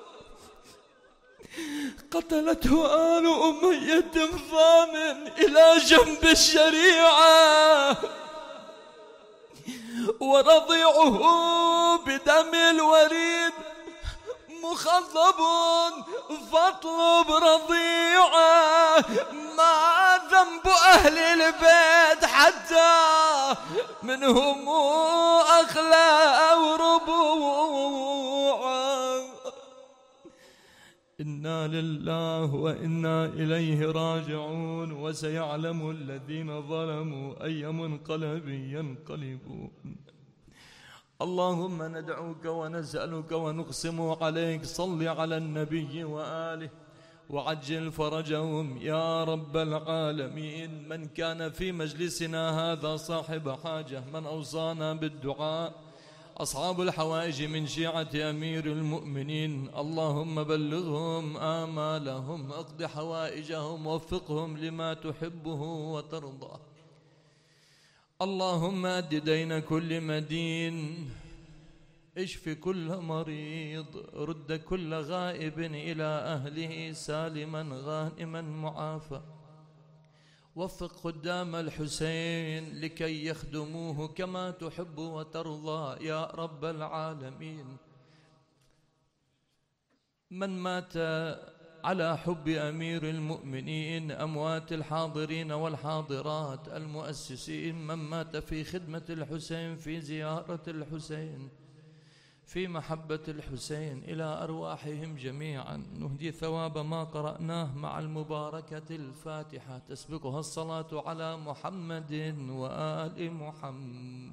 قتلته آل أمية ظامن إلى جنب الشريعة، ورضيعه بدم الوريد مخضب فاطلب رضيعه. ما ذنب أهل البيت حتى منهم أخلى ربوعا. إنا لله وإنا إليه راجعون. وسيعلم الذين ظلموا أي منقلب ينقلبون. اللهم ندعوك ونسألك ونقسم عليك، صل على النبي وآله وعجل فرجهم يا رب العالمين. من كان في مجلسنا هذا صاحب حاجة، من أوصانا بالدعاء، أصحاب الحوائج من شيعة أمير المؤمنين، اللهم بلغهم آمالهم، اقض حوائجهم، وفقهم لما تحبه وترضى. اللهم أد دين كل مدين، اشف كل مريض، رد كل غائب إلى أهله سالما غانما معافى. وفق خدام الحسين لكي يخدموه كما تحب وترضى يا رب العالمين. من مات على حب أمير المؤمنين، أموات الحاضرين والحاضرات المؤسسين، من مات في خدمة الحسين، في زيارة الحسين، في محبة الحسين، إلى أرواحهم جميعا نهدي ثواب ما قرأناه مع المباركة الفاتحة تسبقها الصلاة على محمد وآل محمد.